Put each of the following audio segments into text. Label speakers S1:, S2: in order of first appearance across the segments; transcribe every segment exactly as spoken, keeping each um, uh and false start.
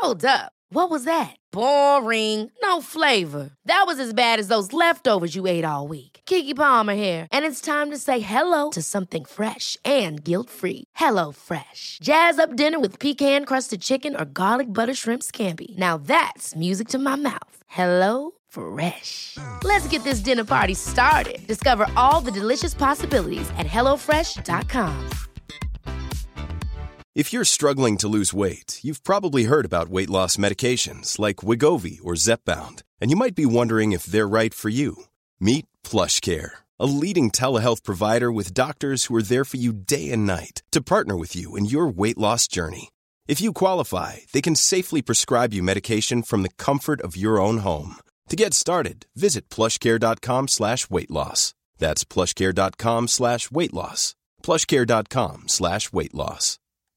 S1: Hold up. What was that? Boring. No flavor. That was as bad as those leftovers you ate all week. Keke Palmer here, and it's time to say hello to something fresh and guilt-free. Hello Fresh. Jazz up dinner with pecan-crusted chicken or garlic butter shrimp scampi. Now that's music to my mouth. Hello Fresh. Let's get this dinner party started. Discover all the delicious possibilities at hello fresh dot com.
S2: If you're struggling to lose weight, you've probably heard about weight loss medications like Wegovy or Zepbound, and you might be wondering if they're right for you. Meet PlushCare, a leading telehealth provider with doctors who are there for you day and night to partner with you in your weight loss journey. If you qualify, they can safely prescribe you medication from the comfort of your own home. To get started, visit plushcare.com slash weight loss. That's plushcare.com slash weight loss. plushcare.com slash weight loss.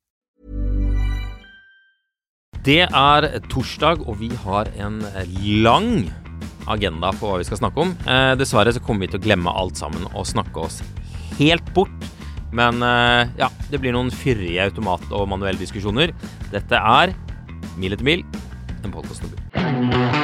S3: Det er torsdag, og vi har en lang agenda på hva vi skal snakke om. Eh, dessverre så kommer vi til å glemme alt sammen og snakke oss helt bort. Men eh, ja, det blir noen fyrige automat- og manuelle diskusjoner. Dette er Mil etter mil, en podcast om bil.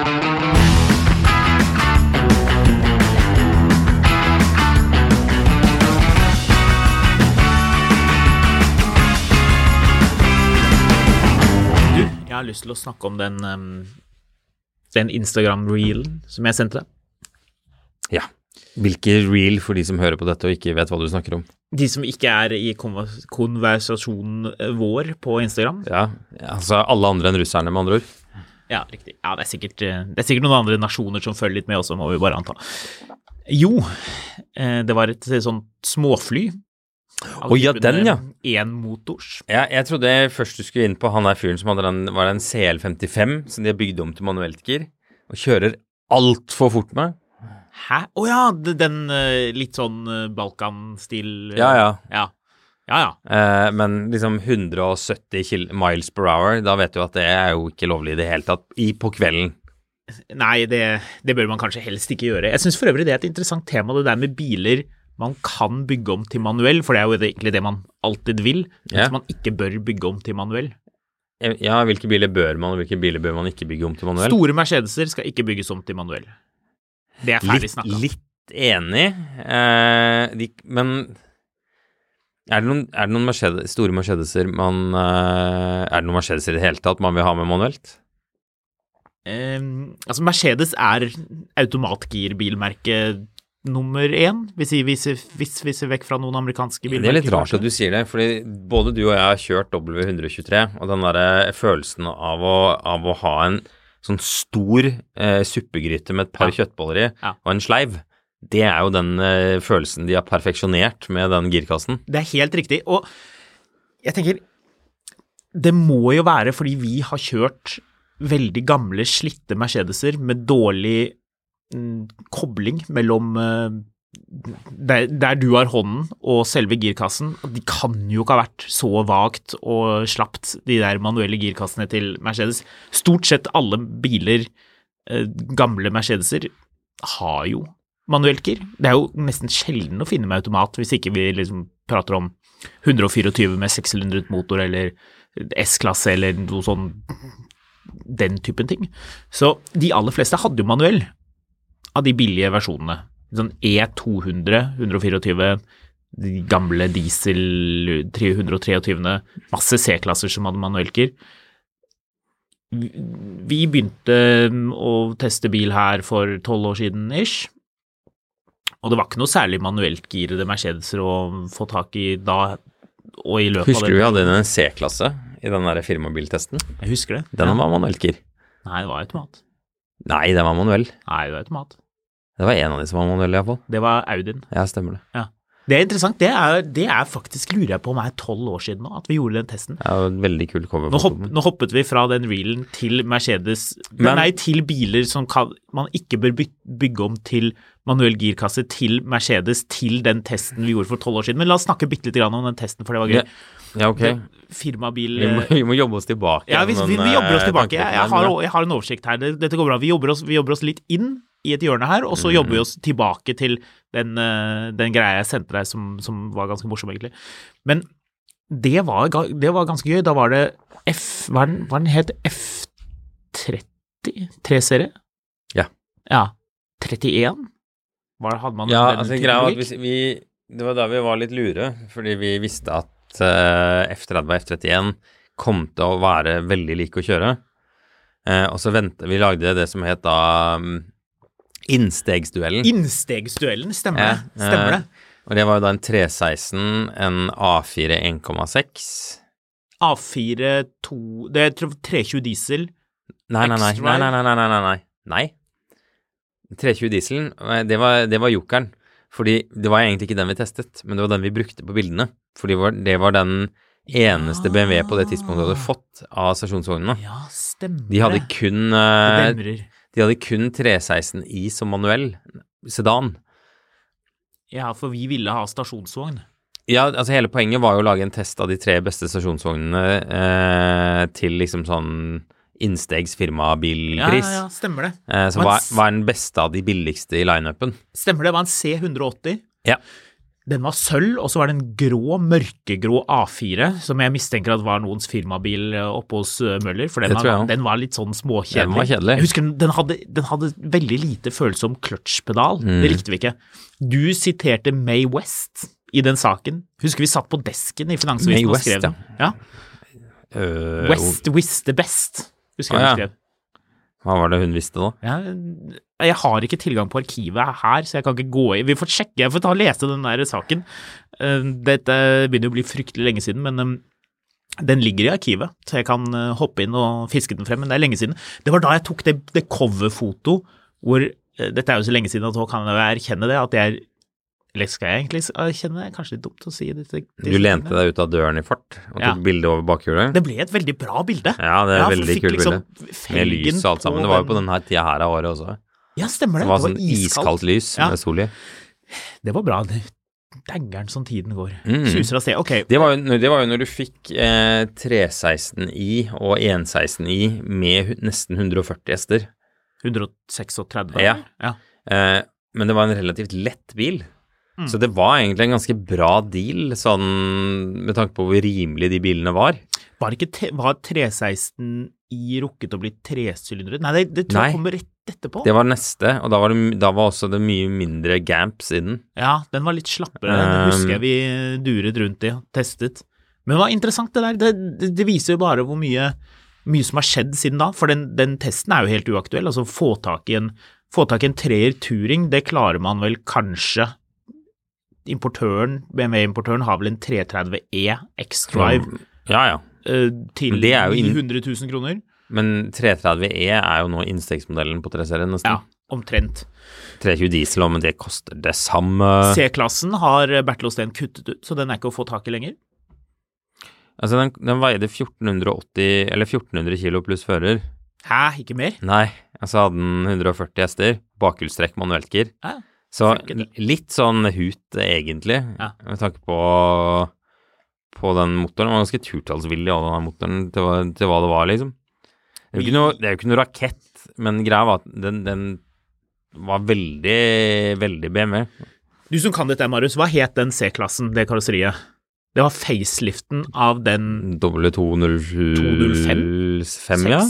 S4: Jeg har lyst til å snakke om den, um, den Instagram-reelen som jeg sendte deg.
S3: Ja, hvilke reel for de som hører på dette og ikke vet hva du snakker om?
S4: De som ikke er i konvers- konversasjonen vår på Instagram.
S3: Ja, altså alle andre enn russerne med andre ord.
S4: Ja, riktig. Ja, det er sikkert, det er sikkert noen andre nasjoner som følger litt med også, må vi bare anta. Jo, det var et sånt småfly.
S3: Å ja, den ja.
S4: En motors.
S3: Ja, jeg trodde først du skulle inn på han der fyren som hadde den, var det en C L femtifem, som de har bygd om til manuelt gir, og kjører alt for fort med.
S4: Hæ? Å ja, den litt sånn Balkan-stil.
S3: Ja, ja.
S4: Ja, ja. ja.
S3: Eh, men liksom hundre og sytti miles per hour, da vet du at det er jo ikke lovlig i det hele tatt, i på kvelden.
S4: Nei, det, det bør man kanskje helst ikke gjøre. Jeg synes for øvrig det er et interessant tema, det der med biler man kan bygge om til manuell, for det er jo egentlig det man alltid vil, mens
S3: ja.
S4: man ikke bør bygge om til manuell.
S3: Ja, hvilke biler bør man, og hvilke biler bør man ikke bygge om til manuell?
S4: Store Mercedeser skal ikke bygges om til manuell. Det er ferdig snakket.
S3: Litt, litt enig, eh, de, men er det noen, er det noen Mercedes, store Mercedeser man, eh, er det noen Mercedeser i det hele tatt man vil ha med manuelt?
S4: Um, altså Mercedes er automatgirbilmerke nummer én, hvis vi, hvis, hvis vi ser vekk fra noen amerikanske bilmerker.
S3: Det er litt rart at du sier det, fordi både du og jeg har kjørt W one twenty-three, og den der følelsen av å, av å ha en sånn stor eh, suppegryte med et par ja. kjøttboller i, ja. og en sleiv, det er jo den eh, følelsen de har perfeksjonert med den girkassen.
S4: Det er helt riktig, og jeg tenker, det må jo være fordi vi har kjørt veldig gamle, slitte Mercedeser med dårlig kobling mellom uh, der, der du har hånden og selve girkassen. De kan jo ikke ha vært så vagt og slapt, de der manuelle girkassene til Mercedes. Stort sett alle biler, uh, gamle Mercedeser, har jo manuelt gir. Det er jo nesten sjelden å finne med automat, hvis ikke vi liksom prater om one twenty-four med sekssylindret motor, eller S-klasse, eller noe sånn, den typen ting. Så de aller fleste hadde jo manuell, av de billige versjonene. Sånn E two hundred, one twenty-four, de gamle diesel three twenty-three, masse C-klasser som hadde manuelker. Vi begynte å teste bil her for twelve år siden ish, og det var ikke noe særlig manuelt girede Mercedeser å få tak i da, og i løpet
S3: husker av det. Husker du vi hadde en C-klasse i den der firmabiltesten?
S4: Jeg husker det.
S3: Den
S4: ja.
S3: var manuelt gir.
S4: Nei, det var automat.
S3: Nei, det var manuell.
S4: Nei, det var automat.
S3: Det var en av de som var manuell i hvert fall.
S4: Det var Audin.
S3: Ja, stemmer det.
S4: Ja. Det er interessant. Det er, det er faktisk, lurer jeg på om det er tolv år siden nå, at vi gjorde den testen.
S3: Ja, veldig kul cover.
S4: Nå, hopp, nå hoppet vi fra den reelen til Mercedes, men, nei, til biler som kan, man ikke bør bygge om til manuell girkasse, til Mercedes, til den testen vi gjorde for tolv år siden. Men la oss snakke bitte litt grann om den testen, for det var gøy.
S3: Ja, ja ok.
S4: Det, firmabil...
S3: Vi må, vi må jobbe oss tilbake.
S4: Ja, vi, vi, vi jobber oss tilbake. Jeg, jeg, har, jeg har en oversikt her. Dette går bra. Vi jobber oss, vi jobber oss litt inn i et hjørne her, og så jobber vi oss tilbake til den, den greia jeg sendte deg som, som var ganske morsom egentlig. Men det var, det var ganske gøy. Da var det F, hva den, hva den het? F åtti tre-serie?
S3: Ja.
S4: Ja. trettien? Hva hadde man?
S3: Ja, altså greia var at vi, vi, det var da vi var litt lure, fordi vi visste at uh, F tretti og F trettien kom til å være veldig like å kjøre. Uh, og så ventet vi lagde det som het da um, innstegsduellen.
S4: Innstegsduellen, stemmer det.
S3: Ja,
S4: Stemmer det.
S3: Uh, og det var jo da en tre seksten, en A fire en komma seks.
S4: A fire to, det er tre tjue diesel.
S3: Nei, nei, nei, nei, nei, nei, nei, nei, nei. Nei. tre tjue dieselen, det var, det var jokeren. Fordi det var egentlig ikke den vi testet, men det var den vi brukte på bildene. Fordi det var, det var den eneste B M W på det tidspunktet hadde fått av stasjonsvognene.
S4: Ja, stemmer.
S3: De hadde kun,
S4: det demrer.
S3: De hadde kun tre seksten i som manuell sedan.
S4: Ja, for vi ville ha stasjonsvogn.
S3: Ja, altså hele poenget var jo å lage en test av de tre beste stasjonsvognene eh, til liksom sånn innstegs firmabilpris.
S4: Ja, ja, stemmer det.
S3: Eh, så hva, hva er den beste av de billigste i line-upen?
S4: Stemmer det, var en C hundre åtti.
S3: Ja.
S4: Den var sølv, og så var det en grå, mørkegrå A fire, som jeg mistenker at var noens firmabil oppe hos Møller, for den, var, den var litt sånn småkjedelig.
S3: Den var kjedelig.
S4: Jeg husker den hadde, den hadde veldig lite følelse om kløtsjpedal, mm. Det likte vi ikke. Du siterte May West i den saken. Husker vi satt på desken i Finansavisen og skrev den. Ja. Uh, West visste best, husker jeg ah, ja. skrev.
S3: Hva var det hun visste da?
S4: Ja, jeg har ikke tilgang på arkivet her, så jeg kan ikke gå i. Vi får sjekke, jeg får ta og lese den der saken. Dette begynner å bli fryktelig lenge siden, men den ligger i arkivet, så jeg kan hoppe inn og fiske den frem, men det er lenge siden. Det var da jeg tok det, det coverfoto, hvor, dette er jo så lenge siden at nå kan jeg erkjenne det, at jeg eller skal jeg egentlig erkjenne det? Kanskje litt dumt å si det. det
S3: du lente deg ut av døren i fart og ja. tok bilde over bakhjulet?
S4: Det ble et veldig bra bilde.
S3: Ja, det er et veldig kult liksom bilde. Med lys og alt sammen. Det var jo på denne tida her av året også.
S4: Ja, stemmer det.
S3: Det var, det var
S4: sånn
S3: iskaldt, iskaldt lys ja. med sol i.
S4: Det var bra. Dengeren som tiden går. Mm. Suser av sted. Ok.
S3: Det var, jo, det var jo når du fikk eh, tre seksten i og en seksten i med nesten hundre og førti hester.
S4: hundre og tretiseks?
S3: Ja. ja. Eh, men det var en relativt lett bil. Mm. Så det var egentlig en ganske bra deal, sånn med tanke på hvor rimelig de bilene var.
S4: Var ikke te, var tre seksten i rukket å bli tresylindret? Nei, det, det tror jeg kommer rett etterpå.
S3: Det var neste, og da var, det, da var også det mye mindre gamps i den.
S4: Ja, den var litt slappere, um, det husker jeg vi duret rundt i og testet. Men det var interessant det der, det, det, det viser jo bare hvor mye, mye som har skjedd siden da, for den, den testen er jo helt uaktuell, altså få tak i en, få tak i en treer Touring, det klarer man vel kanskje. Importøren, B M W-importøren har vel en tre tretti E X-Drive
S3: ja, ja.
S4: Uh, til
S3: ni
S4: hundre tusen kroner.
S3: Men tre tretti E er jo nå innstegsmodellen på tre-serien nesten.
S4: Ja, omtrent.
S3: tre tjue diesel, men det koster det samme.
S4: C-klassen har Bertel Osten kuttet ut, så den er ikke å få tak i lenger.
S3: Altså, den, den veide fjorten åtti, eller fjorten hundre kilo pluss fører.
S4: Hæ, ikke mer?
S3: Nei, altså hadde den hundre og førti hester, bakhjulstrekk manueltgir. Hæ? Så litt sånn hut egentlig, ja. med tanke på, på den motoren. Den var ganske turtallsvillig av den motoren til, til hva det var, liksom. Det er jo ikke noe, det er jo ikke noe rakett, men greia var at den, den var veldig, veldig B M W.
S4: Du som kan dette, Marius, hva het den C-klassen, det karosseriet? Det var faceliften av den
S3: W to null fem, ja?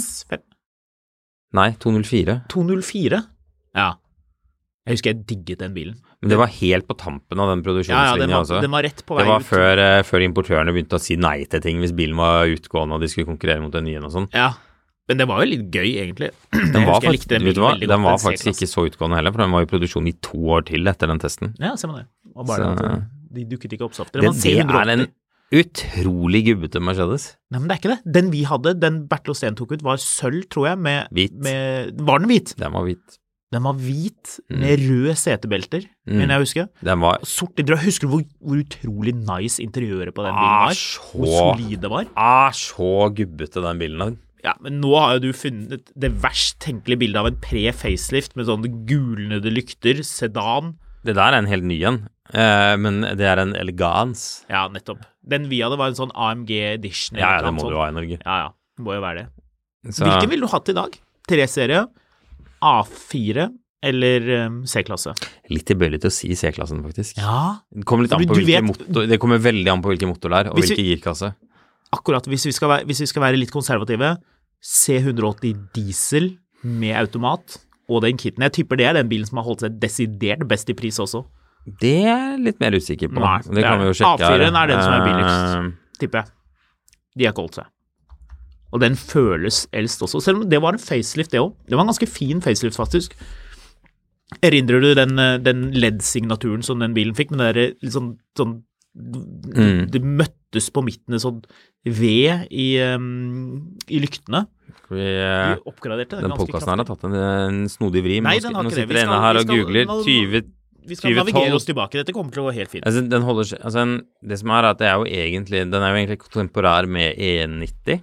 S3: Nei, to null fire.
S4: to null fire? Ja. Jeg husker jeg digget den bilen.
S3: Men det var helt på tampen av den produksjonslinja også.
S4: Ja, ja, den var, den var rett på vei ut.
S3: Det var før, uh, før importørene begynte å si nei til ting hvis bilen var utgående og de skulle konkurrere mot den nye og sånn.
S4: Ja, men det var jo litt gøy egentlig.
S3: Den var, faktisk, den vet du hva, den var faktisk ikke så utgående heller, for den var i produksjon i to år til etter den testen.
S4: Ja, ser man det. Og bare så, at de dukket ikke opp så ofte.
S3: Det, det er en utrolig gubbete Mercedes.
S4: Nei, men det er ikke det. Den vi hadde, den Bertel Osten tok ut, var sølv, tror jeg, med...
S3: Hvit.
S4: Med, var den hvit?
S3: Den var hvit.
S4: Den var hvit med mm. røde setebelter, mm. men jeg husker.
S3: Den var...
S4: Sort interiør. Husker du hvor, hvor utrolig nice interiøret på den bilen var?
S3: Så...
S4: Hvor solid det var?
S3: Ah, så gubbete den bilen var.
S4: Ja, men nå har jo du funnet det verst tenkelige bildet av en pre-facelift med sånne gulnede lykter, sedan.
S3: Det der er en helt ny en, eh, men det er en elegans.
S4: Ja, nettopp. Den vi hadde var en sånn A M G edition.
S3: Ja, ja, det må sånn. Du ha i Norge.
S4: Ja, ja, det må jo være det. Så... Hvilken vil du hatt i dag? tre-serie? A fire eller um, C-klasse?
S3: Litt tilbøyelig til å si C-klassen, faktisk.
S4: Ja.
S3: Det kommer litt an på hvilken motor, det kommer veldig an på hvilken motor det er, og hvilken girkasse.
S4: Akkurat, hvis vi, skal være, hvis vi skal være litt konservative, C hundre åtti diesel med automat og den kitten. Jeg tipper det er den bilen som har holdt seg desidert best i pris også.
S3: Det er litt mer usikker på.
S4: Nei,
S3: det kan vi jo sjekke.
S4: A fire er den som er billigst, tipper jeg. De har ikke holdt seg. Og den føles eldst også, selv om det var en facelift det også. Det var en ganske fin facelift faktisk. Erindrer du den, den L E D-signaturen som den bilen fikk, men det er liksom sånn, mm. det møttes på midten en sånn V i, um, i lyktene.
S3: Vi,
S4: de oppgraderte den,
S3: den podcasten her har tatt en, en snodig vri.
S4: Nei, den har
S3: nå
S4: ikke
S3: sitter
S4: det.
S3: det ene her og
S4: skal,
S3: googler
S4: nå,
S3: tjue
S4: Vi skal navigere oss tilbake. Dette kommer til å gå helt fint.
S3: Altså, den holder seg, altså en, det som er at det er jo egentlig, den er jo egentlig kontemporær med E nitti.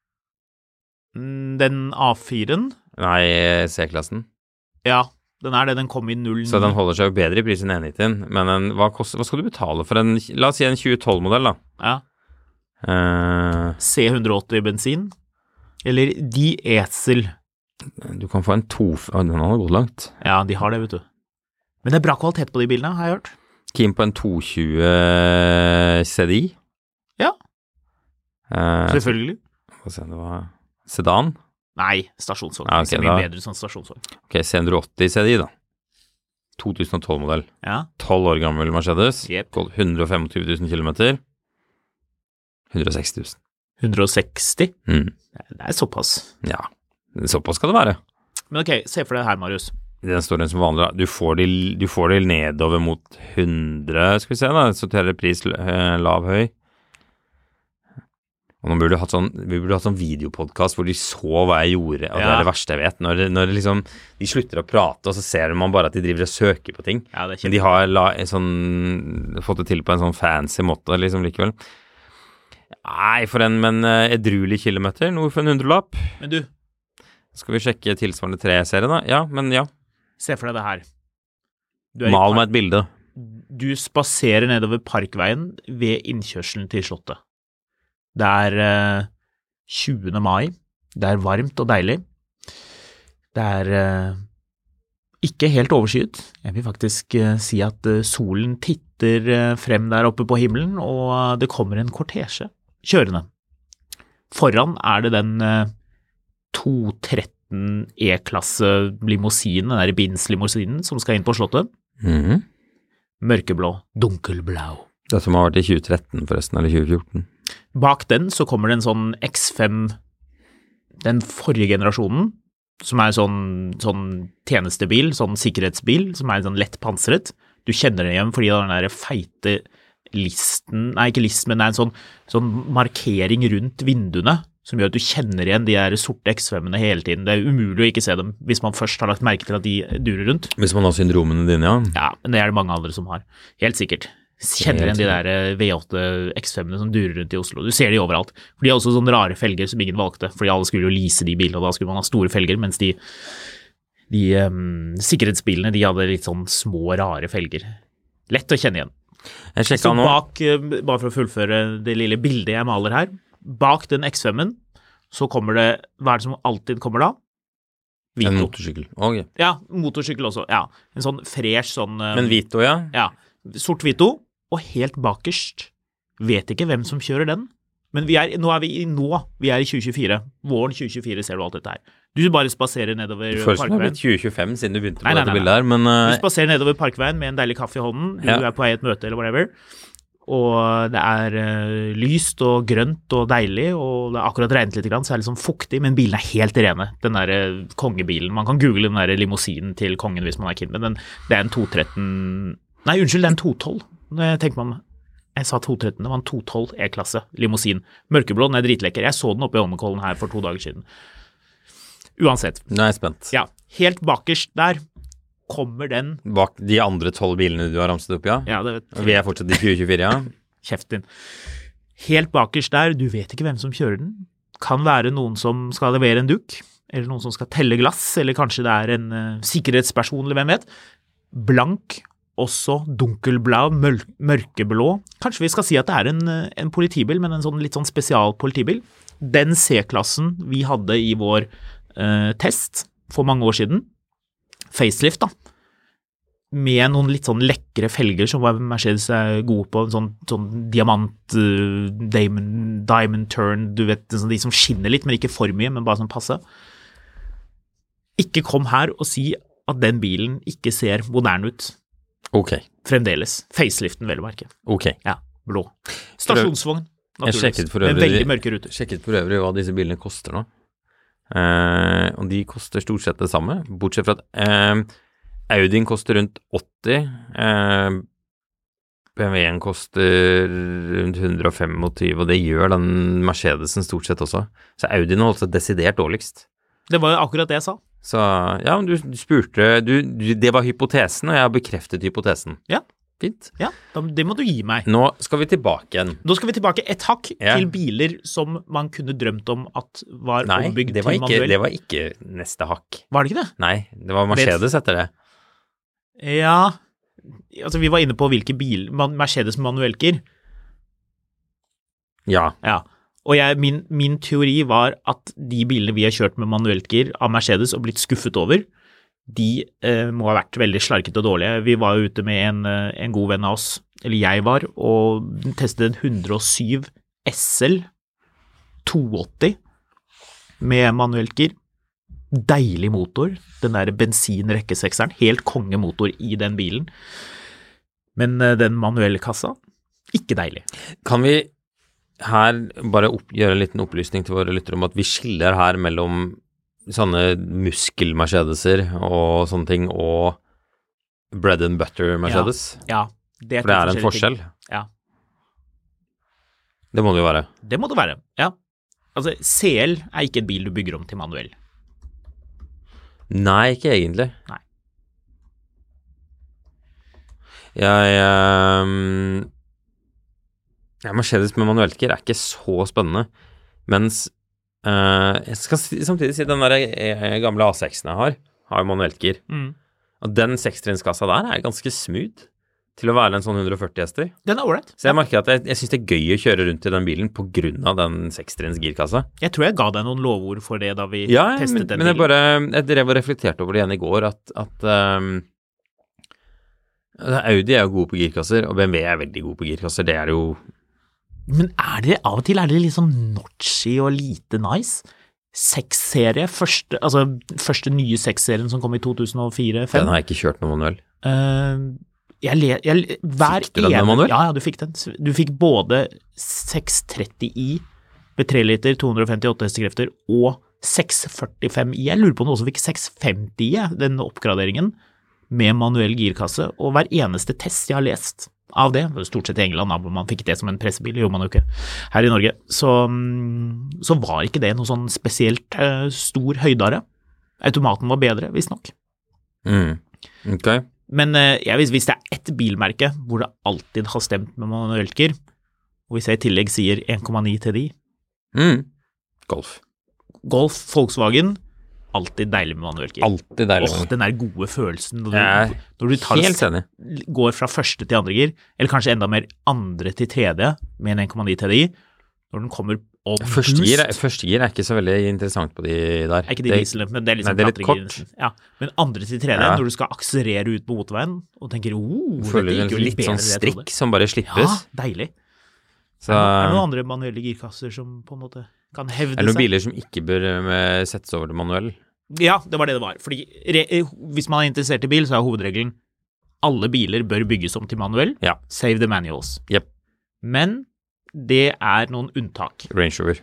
S4: Den A fire-en?
S3: Nei, C-klassen.
S4: Ja, den er det. Den kom i null ni.
S3: Så den holder seg jo bedre i pris enn E nitti-en. Men en, hva, koster, hva skal du betale for en, la oss si en tjue tolv-modell da?
S4: Ja.
S3: Uh,
S4: C hundre åtti bensin? Eller diesel?
S3: Du kan få en to... Den har gått langt.
S4: Ja, de har det, vet du. Men det er bra kvalitet på de bilene, har jeg hørt.
S3: Keen på en to tjue C D I?
S4: Ja.
S3: Uh,
S4: Selvfølgelig.
S3: Hva se, det var sedan?
S4: Nei, stasjonsvogn.
S3: Ja, okay,
S4: det er mye
S3: da,
S4: bedre som stasjonsvogn.
S3: Ok, C hundre åtti C D I da. to tusen og tolv-modell.
S4: Ja.
S3: tolv år gammel Mercedes.
S4: Yep.
S3: Gått hundre og tjuefem tusen kilometer. hundre og seksti tusen.
S4: hundre og seksti?
S3: Mm.
S4: Det er såpass.
S3: Ja, såpass skal det være.
S4: Men ok, se for deg her, Marius.
S3: Den står den som vanlig. Du får det, du får det nedover mot hundre, skal vi se da, sorterer pris lav, høy. Og nå burde du hatt sånn, vi burde hatt sånn videopodcast hvor de så hva jeg gjorde, og ja. Det er det verste jeg vet. Når, når liksom, de slutter å prate, og så ser man bare at de driver og søker på ting.
S4: Ja, det er
S3: Men de har la, sånn, fått det til på en sånn fancy måte, liksom, likevel. Nei, for en, men edruelig kilometer, noe for en hundrelapp.
S4: Men du.
S3: Skal vi sjekke tilsvarende tre-serie da? Ja, men ja.
S4: Se for deg det her.
S3: Mal meg et bilde.
S4: Du spaserer nedover parkveien ved innkjørselen til slottet. Det er uh, tjuende mai. Det er varmt og deilig. Det er uh, ikke helt overskyet. Jeg vil faktisk uh, si at uh, solen titter uh, frem der oppe på himmelen, og uh, det kommer en kortesje kjørende. Foran er det den uh, to tretten E-klasse limousinen, den der Benz-limousinen som skal inn på slottet.
S3: Mhm.
S4: Mørkeblå, dunkelblau.
S3: Det som har vært i tjue tretten forresten, eller tjue fjorten.
S4: Bak den så kommer det en sånn X fem, den forrige generasjonen, som er sånn, sånn tjenestebil, sånn sikkerhetsbil, som er sånn lett pansret. Du kjenner den igjen fordi den der feite listen, nei ikke list, men det er en sånn, sånn markering rundt vinduene, som gjør at du kjenner igjen de der sorte X fem-ene hele tiden. Det er umulig å ikke se dem hvis man først har lagt merke til at de durer rundt.
S3: Hvis man har syndromene dine, ja.
S4: Ja, men det er det mange andre som har. Helt sikkert. Kjenner igjen de der V åtte X fem-ene som durer rundt i Oslo. Du ser de overalt. For de har også sånne rare felger som ingen valgte, fordi alle skulle jo lease de bilene, og da skulle man ha store felger, mens de, de um, sikkerhetsbilene, de hadde litt sånn små, rare felger. Lett å kjenne igjen.
S3: Jeg sjekket
S4: Så
S3: nå.
S4: bak, bare for å fullføre det lille bildet jeg maler her, bak den X fem-en, så kommer det, hva er det som alltid kommer da? Vito.
S3: En motorsykkel. Ok.
S4: Ja, motorsykkel også, ja. En sånn fresh, sånn... Um,
S3: Men Vito, ja?
S4: Ja, sort Vito, og helt bakerst, vet ikke hvem som kjører den, men vi er, nå er vi i nå, vi er i tjue tjuefire, våren tjue tjuefire ser du alt dette her. Du bare spaserer nedover
S3: Først
S4: parkveien.
S3: Først har det tjue tjuefem siden du begynte på
S4: nei, nei,
S3: dette
S4: nei,
S3: bildet her, men... Uh,
S4: du spaserer nedover parkveien med en deilig kaffe i hånden, du
S3: ja.
S4: er på vei i et møte eller whatever, og det er uh, lyst og grønt og deilig, og det er akkurat regnet litt grann, så er det liksom fuktig, men bilen er helt rene, den der uh, kongebilen. Man kan google den der limousinen til kongen hvis man er kid, men den, det er en to tretten, nei unnskyld, det er en to tolv, det tenker man, jeg sa to tretten, det var en to tolv E-klasse limousin, mørkeblå, den er dritlekker, jeg så den oppe i Holmenkollen her for to dager siden. Uansett.
S3: Nå er jeg spent.
S4: Ja, helt bakerst der kommer den.
S3: Bak de andre tolv bilene du har ramset opp, ja?
S4: Ja, det vet
S3: Vi er fortsatt i tjue tjuefire, ja?
S4: Kjeft din. Helt bakerst der, du vet ikke hvem som kjører den. Kan være noen som skal levere en duk, eller noen som skal telle glass, eller kanskje det er en uh, sikkerhetsperson, eller hvem vet. Blank, også dunkelblå, mør- mørkeblå. Kanskje vi skal si at det er en, en politibil, men en sånn litt sånn spesial politibil. Den C-klassen vi hadde i vår uh, test for mange år siden, facelift da, med noen litt sånn lekre felger som Mercedes er gode på, sånn, sånn diamant, uh, diamond, diamond turn, du vet, sånn, de som skinner litt, men ikke for mye, men bare sånn passe. ikke kom her og si at den bilen ikke ser moderne ut.
S3: Ok.
S4: Fremdeles. Faceliften vel å merke.
S3: Ok.
S4: Ja, blå. Stasjonsvogn.
S3: Jeg sjekket for
S4: med
S3: øvrig,
S4: veldig mørke ruter.
S3: sjekket for øvrig hva disse bilene koster nå. Eh, og de koster stort sett det samme, bortsett fra at eh, Audien koster rundt åtti, eh, B M W-en koster rundt hundre og tjuefem, og det gjør den Mercedesen stort sett også. Så Audien er altså desidert dårligst.
S4: Det var jo akkurat det jeg sa.
S3: Så ja, du, du spurte, du, du, det var hypotesen, og jeg har bekreftet hypotesen.
S4: Ja.
S3: Fint.
S4: Ja, det må du gi meg.
S3: Nå skal vi tilbake igjen.
S4: Nå skal vi tilbake et hakk
S3: ja. til
S4: biler som man kunne drømt om at var
S3: Nei,
S4: ombygd
S3: det var
S4: til
S3: ikke,
S4: manuell.
S3: det var ikke neste hakk.
S4: Var det ikke det?
S3: Nei, det var Mercedes etter det.
S4: Ja, altså vi var inne på hvilke bil, Mercedes med manuellgir.
S3: Ja.
S4: Ja, og jeg, min, min teori var at de bilene vi har kjørt med manuellgir av Mercedes og blitt skuffet over, de eh, må ha vært veldig slarket og dårlige. Vi var jo ute med en, en god venn av oss, eller jeg var, og testet en hundre og syv S L to åtti med manuellgir. Deilig motor, den der bensin-rekkesekseren, helt kongemotor i den bilen. Men eh, den manuelle kassa, ikke deilig.
S3: Kan vi her bare opp, gjøre en liten opplysning til våre lyttere om at vi skiller her mellom sånne muskel-Mercedeser og sånne ting, og bread and butter Mercedes.
S4: Ja, ja det er,
S3: For det er en forskjell.
S4: Ting. Ja.
S3: Det må det jo være.
S4: Det må det være, ja. Altså, C L er ikke en bil du bygger om til manuell.
S3: Nei, ikke egentlig.
S4: Nei.
S3: Jeg, um, ja, Mercedes med manuellgir er ikke så spennende, mens Uh, jeg skal samtidig si den der eh, gamle A seks-en jeg har, har jo manuellgir. Mm. Og den sekstrinnskassa der er ganske smooth til å være en sånn hundre og førti hester.
S4: Den er ålreit.
S3: Så jeg merker at jeg, jeg synes det er gøy å kjøre rundt i den bilen på grunn av den sekstrinns girkassa.
S4: Jeg tror jeg ga deg noen lovord for det da vi
S3: ja,
S4: testet
S3: men,
S4: den
S3: men jeg
S4: bilen.
S3: bare, jeg drev og reflekterte over det igjen i går, at, at um, Audi er jo gode på girkasser, og B M W er veldig gode på girkasser. Det er jo
S4: Men er det, av og til er det liksom notchy og lite nice? Seks-serie, første, altså første nye seks-serien som kom i to tusen og fire til fem.
S3: Den har jeg ikke kjørt med manuell.
S4: Uh, jeg le, jeg, hver
S3: fikk du den med manuell?
S4: Ja, ja, du fikk den. Du fikk både seks tretti i med tre liter, to hundre og femtiåtte hestekrefter, og seks førtifem i. Jeg lurer på om du også fikk seks femti i, den oppgraderingen, med manuell girkasse, og hver eneste test jeg har lest av det, stort sett i England, da, hvor man fikk det som en pressebil, gjorde man jo ikke her i Norge, så, så var ikke det noe sånn spesielt uh, stor høydare. Automaten var bedre, visst nok.
S3: Mm. Ok.
S4: Men uh, jeg vis, hvis det er ett bilmerke hvor det alltid har stemt med manuellgir, og hvis jeg i tillegg sier en komma ni til de,
S3: mm. Golf.
S4: Golf, Volkswagen, alltid deilig med manuellgir.
S3: Alltid deilig.
S4: Åh, den der gode følelsen når du,
S3: Jeg
S4: når du tar,
S3: helt enig.
S4: går fra første til andre gir, eller kanskje enda mer andre til tredje med en en komma ni T D I, når den kommer opp
S3: Første
S4: boost.
S3: gir, er, første gir er ikke så veldig interessant på de der.
S4: Er ikke de
S3: det,
S4: diesel, men det er liksom
S3: nei, det er litt
S4: plattegir.
S3: kort.
S4: Ja, men andre til tredje,
S3: Ja.
S4: når du skal akselerere ut på motorveien, og tenker, oh,
S3: føler
S4: dette
S3: en
S4: gikk jo litt
S3: litt
S4: bedre
S3: sånn
S4: enn jeg
S3: strikk
S4: trodde.
S3: som bare slippes.
S4: Ja, deilig.
S3: Så,
S4: Er, det, er det noen andre manuelle girkasser som på en måte kan hevde
S3: er det noen
S4: seg?
S3: biler som ikke bør uh, settes over til manuell?
S4: Ja, det var det det var. Fordi re, hvis man er interessert i bil, så er hovedregelen alle biler bør bygges om til manuell.
S3: Ja.
S4: Save the manuals.
S3: Jep.
S4: Men det er noen unntak.
S3: Range Rover.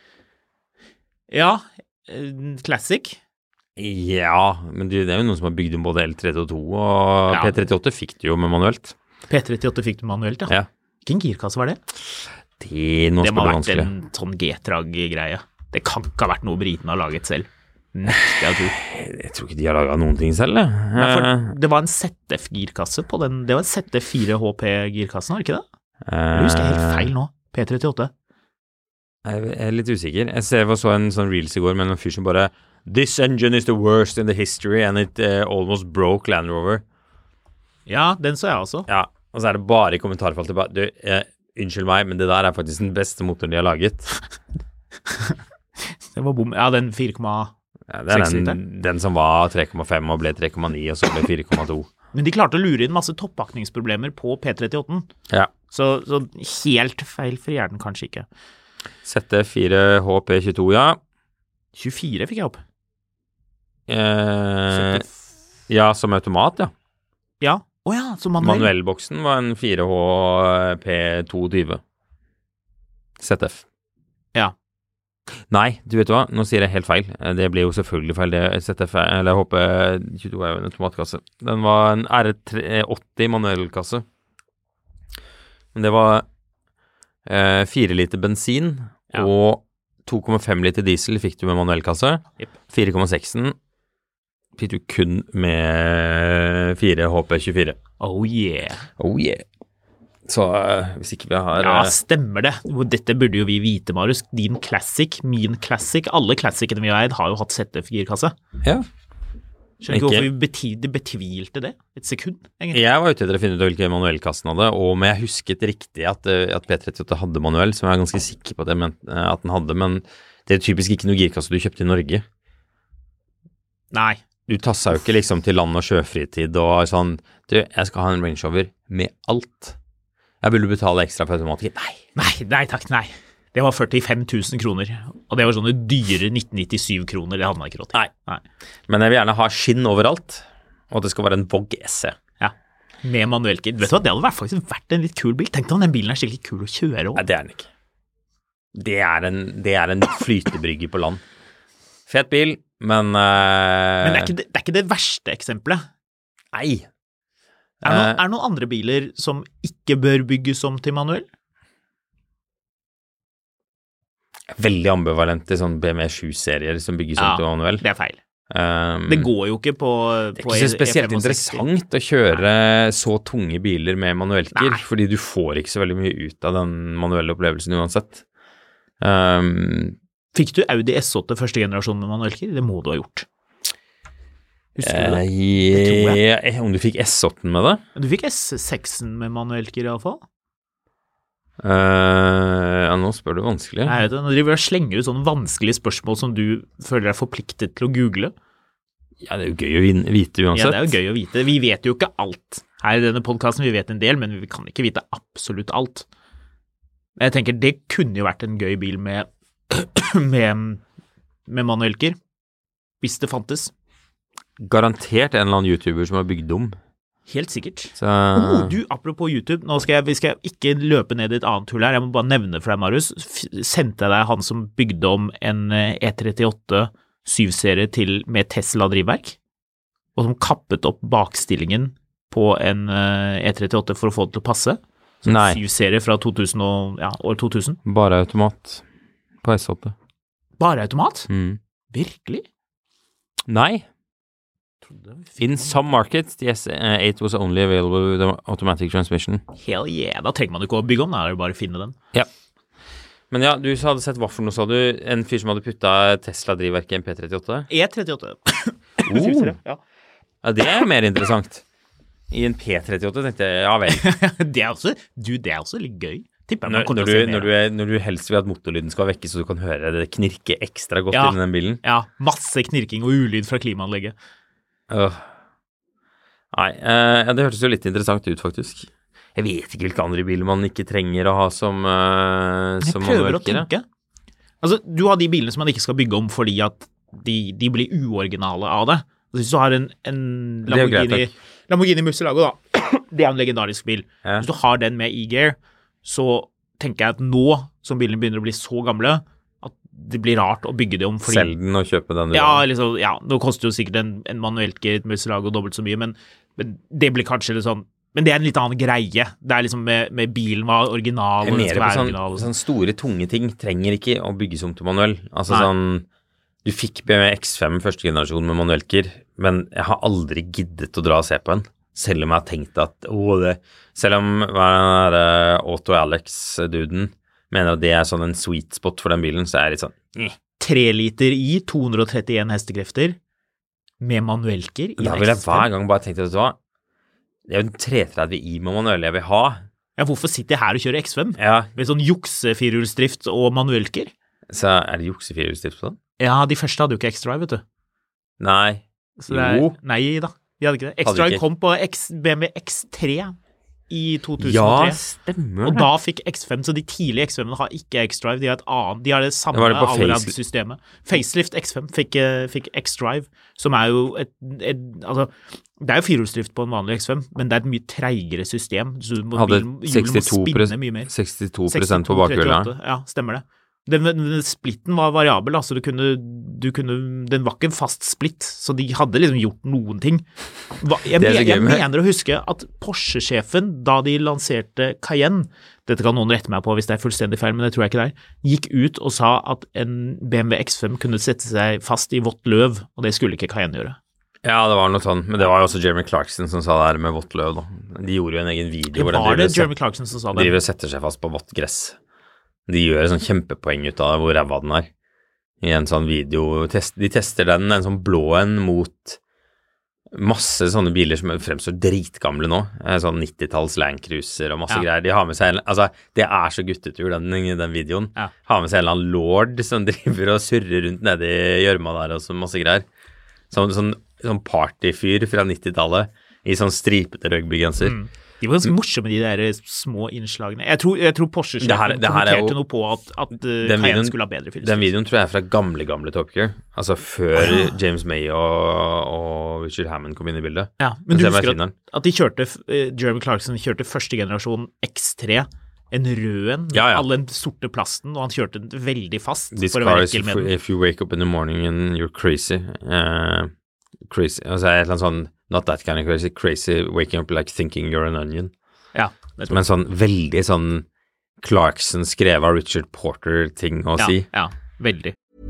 S4: Ja, eh, Classic.
S3: Ja, men det er jo noen som har bygd om både L trettito og
S4: Ja.
S3: P trettiåtte fikk det jo med manuelt.
S4: P trettiåtte fikk du manuelt, ja.
S3: Ja.
S4: Hvilken girkasse var det?
S3: Det, nå
S4: Det må
S3: spør
S4: ha
S3: du
S4: vært
S3: vanskelig.
S4: en sånn G-trag-greie. Det kan ikke ha vært noe britene har laget selv. Nekter jeg å tro.
S3: Jeg tror ikke de har laget noen ting selv, jeg.
S4: Nei, for
S3: Eh,
S4: det var en Z F-girkasse på den. Det var en Z F fire H P-girkassen, var det ikke det?
S3: eh,
S4: Jeg husker jeg helt feil nå. P trettiåtte.
S3: Jeg er litt usikker. Jeg ser jeg så en sånn reels i går med en fyr som bare This engine is the worst in the history and it uh, almost broke Land Rover.
S4: Ja, den så jeg også.
S3: Ja, og så er det bare i kommentarfeltet bare, du, eh, unnskyld meg, men det der er faktisk den beste motoren de har laget.
S4: Det var bom. Ja, den fire komma
S3: Ja, det er
S4: seks
S3: den,
S4: liter.
S3: den som var tre komma fem og ble tre komma ni, og så ble fire komma to.
S4: Men de klarte å lure inn masse toppakningsproblemer på P trettiåtte.
S3: Ja.
S4: Så, så helt feilfri er den kanskje ikke.
S3: Z F fire H P tjueto, ja.
S4: tjuefire fikk jeg opp.
S3: Eh, ja, som automat, ja.
S4: Ja, å ja, som manuell.
S3: Manuellboksen var en fire H P to tjue. Z F.
S4: Ja.
S3: Nei, du vet hva, nå sier jeg helt feil. Det blir jo selvfølgelig feil, det Z F, eller H P tjueto er jo en automatkasse. Den var en R tre åtti manuellkasse. Men det var eh, fire liter bensin, ja. Og to komma fem liter diesel fikk du med manuellkasse. Yep. fire komma seks fikk du kun med fire H P tjuefire.
S4: Oh yeah.
S3: Oh yeah. Så uh, hvis ikke vi har...
S4: Ja, stemmer det. Dette burde jo vi vite, Marius. Din classic, min classic, alle classicene vi har eid har jo hatt Z F-girkasse.
S3: Ja.
S4: Skjønner ikke hvorfor vi betv- betvilte det et sekund, egentlig.
S3: Jeg var ute etter å finne ut hvilke manuellkassen hadde, og men jeg husket riktig at, at P trettiåtte hadde manuell, som jeg er ganske sikker på at, jeg, at den hadde, men det er typisk ikke noe girkasse du kjøpte i Norge.
S4: Nei.
S3: Du tasset jo ikke liksom til land og sjøfritid og sånn, du, jeg skal ha en Range Rover med alt. Jeg ville betale ekstra for automatikk. Nei.
S4: Nei, nei takk, nei. Det var førtifem tusen kroner, og det var sånne dyre nitten nittisju kroner, det hadde man ikke råd til.
S3: Nei. nei. Men jeg vil gjerne ha skinn overalt, og det skal være en Vogue S E.
S4: Ja, med manuellgir. Vet du hva, det hadde faktisk vært en litt kul bil. Tenk deg om den bilen er skikkelig kul å kjøre over.
S3: Nei, det er den ikke. Det er en, det er en flytebrygge på land. Fet bil, men... Uh...
S4: Men det er, ikke det, det er ikke det verste eksempelet.
S3: Nei.
S4: Er det, noen, er det noen andre biler som ikke bør bygges om til manuell?
S3: Veldig ambivalent til sånn B M W sju-serier som bygges om
S4: ja,
S3: til manuell.
S4: Det er feil.
S3: Um,
S4: det går jo ikke på...
S3: Det er ikke så spesielt interessant å kjøre så tunge biler med manuellgir, fordi du får ikke så veldig mye ut av den manuelle opplevelsen uansett. Um,
S4: Fikk du Audi S åtte første generasjon med manuellgir? Det må du ha gjort. Husker du det? Det tror jeg.
S3: Om du fikk S åtte med det?
S4: Du fikk S seks med manuellgir i alle fall.
S3: Uh, ja, nå spør du vanskelig.
S4: Nei, vet du, nå driver du og slenger ut sånne vanskelige spørsmål som du føler deg forpliktet til å google.
S3: Ja, det er jo gøy å vite uansett.
S4: Ja, det er jo gøy å vite. Vi vet jo ikke alt. Her i denne podcasten vi vet en del, men vi kan ikke vite absolutt alt. Jeg tenker, det kunne jo vært en gøy bil med, med, med manuellgir, hvis det fantes.
S3: Garantert en eller annen YouTuber som har bygd om.
S4: Helt sikkert.
S3: Så...
S4: Oh, du, apropos YouTube, nå skal jeg, vi skal ikke løpe ned i et annet hull her, jeg må bare nevne for deg, Marius, sendte jeg deg han som bygde om en E trettiåtte syv-serie til med Tesla-drivverk, og som kappet opp bakstillingen på en E trettiåtte for å få det til å passe.
S3: Nei.
S4: syv-serie fra to tusen og, ja, år to tusen.
S3: Bare automat på S åtte.
S4: Bare automat?
S3: Mm.
S4: Virkelig?
S3: Nei. In some markets, the S eight was only available with automatic transmission.
S4: Hell yeah, da trenger man jo ikke å bygge om, da er det bare å finne den.
S3: Ja. Men ja, du hadde sett hva for noe, sa du? En fyr som hadde puttet Tesla-drivverket i en P trettiåtte?
S4: E trettiåtte.
S3: Oh.
S4: Ja.
S3: Ja, det er mer interessant. I en P trettiåtte tenkte jeg, ja vel.
S4: det er også, du, det er også litt gøy.
S3: Når, når, du, når, du er, når du helst vil at motorlyden skal vekke, så du kan høre det knirke ekstra godt
S4: ja.
S3: inn i den bilen.
S4: Ja, masse knirking og ulyd fra klimaanlegget.
S3: Uh. Nei, uh, det hørtes jo litt interessant ut faktisk. Jeg vet ikke hvilke andre biler man ikke trenger å ha som uh,
S4: Jeg
S3: som
S4: prøver å tenke. Altså, du har de bilene som man ikke skal bygge om fordi at de, de blir uoriginale av det. Altså, hvis du har en, en Lamborghini,
S3: greit,
S4: Lamborghini Murcielago, da, det er en legendarisk bil.
S3: Ja.
S4: Hvis du har den med e-gear, så tenker jeg at nå, som bilene begynner å bli så gamle, at det blir rart å bygge det om fordi...
S3: Selg den og kjøpe den.
S4: Ja, liksom, ja, det koster jo sikkert en, en manuelt gearet Murcielago dobbelt så mye, men, men det blir kanskje litt sånn, men det er en litt annen greie. Det er liksom med, med bilen var original, og den skal være
S3: sånn,
S4: original.
S3: Sånn store, tunge ting trenger ikke å bygges om til manuell. Altså
S4: Nei.
S3: sånn, du fikk B M W X fem første generasjon med manuellgir, men jeg har aldri giddet å dra og se på en. Selv om jeg har tenkt at, åh, det, selv om hva er den der Auto Alex-duden mener at det er sånn en sweet spot for den bilen, så er det litt sånn, eh.
S4: Tre liter i, to hundre og trettien hestekrefter, med manuellgir i
S3: Da vil jeg hver gang bare tenke, vet du hva, det er jo en tre tretti i med manuell jeg vil ha.
S4: Ja, hvorfor sitter jeg her og kjører X fem?
S3: Ja.
S4: Med sånn jukse-firehjulsdrift og manuellgir?
S3: Så er det juksefirehjulsdrift på den?
S4: Ja, de første hadde jo ikke X-Drive, vet du.
S3: Nei.
S4: Så det er,
S3: Jo.
S4: nei da, de hadde ikke det. X-Drive kom på X, B M W X tre. i to tusen og tre.
S3: Ja, stemmer det.
S4: Og da fikk X fem, så de tidlige X fem-ene har ikke X-Drive, de har et annet, de har det samme
S3: Det var det på
S4: Allrad-systemet. Facelift X fem fikk, fikk X-Drive, som er jo et, et altså, det er jo firehjulsdrift på en vanlig X fem, men det er et mye treigere system, så du må,
S3: Hadde
S4: bilen, hjulen må spinne mye mer.
S3: sekstito prosent på bakhjulet.
S4: Ja, stemmer det. Den, den splitten var variabel, altså du kunne, du kunne, den var ikke en fast splitt, så de hadde liksom gjort noen ting. Hva, jeg, men, jeg mener å huske at Porsche-sjefen, da de lanserte Cayenne, dette kan noen rette meg på hvis det er fullstendig feil, men det tror jeg ikke det er, gikk ut og sa at en B M W X fem kunne sette seg fast i vått løv, og det skulle ikke Cayenne gjøre.
S3: Ja, det var noe sånn, men det var jo også Jeremy Clarkson som sa det her med vått løv da. De gjorde jo en egen video.
S4: Det var det Jeremy Clarkson som sa det.
S3: De driver og setter seg fast på vått gress. De gjør et sånn kjempepoeng ut av hvor ræva den er. I en sånn video, test, de tester den, en sånn blå en mot masse sånne biler som fremstår dritgamle nå. Sånn nittitalls Land Cruiser og masse ja. greier. De har med seg, en, altså det er så guttetur den, den videoen. Ja. Har med seg en eller annen lord som driver og surrer rundt nede i gjørma der og så masse greier. Sånn, sånn, sånn partyfyr fra nittitallet i sånn stripete rugbygenser. Mm.
S4: De var ganske morsomme, de der små innslagene. Jeg tror, jeg tror Porsche-sjefen kommenterte noe på at, at uh, Cayenne skulle ha bedre fyllestyrke.
S3: Den videoen tror jeg er fra gamle, gamle Top Gear. Altså før ja. James May og, og Richard Hammond kom inn i bildet.
S4: Ja, men du husker at, at de kjørte, uh, Jeremy Clarkson kjørte første generasjon X tre, en rød en,
S3: ja, ja.
S4: all den sorte plasten, og han kjørte den veldig fast.
S3: This
S4: for å
S3: car
S4: være
S3: is if, if you wake up in the morning and you're crazy. Uh, crazy. Altså et eller annet sånn not that kind of crazy, crazy waking up like thinking you're an onion.
S4: Ja.
S3: Men sånn veldig sånn Clarkson skrev av Richard Porter-ting å
S4: ja,
S3: si.
S4: Ja, veldig.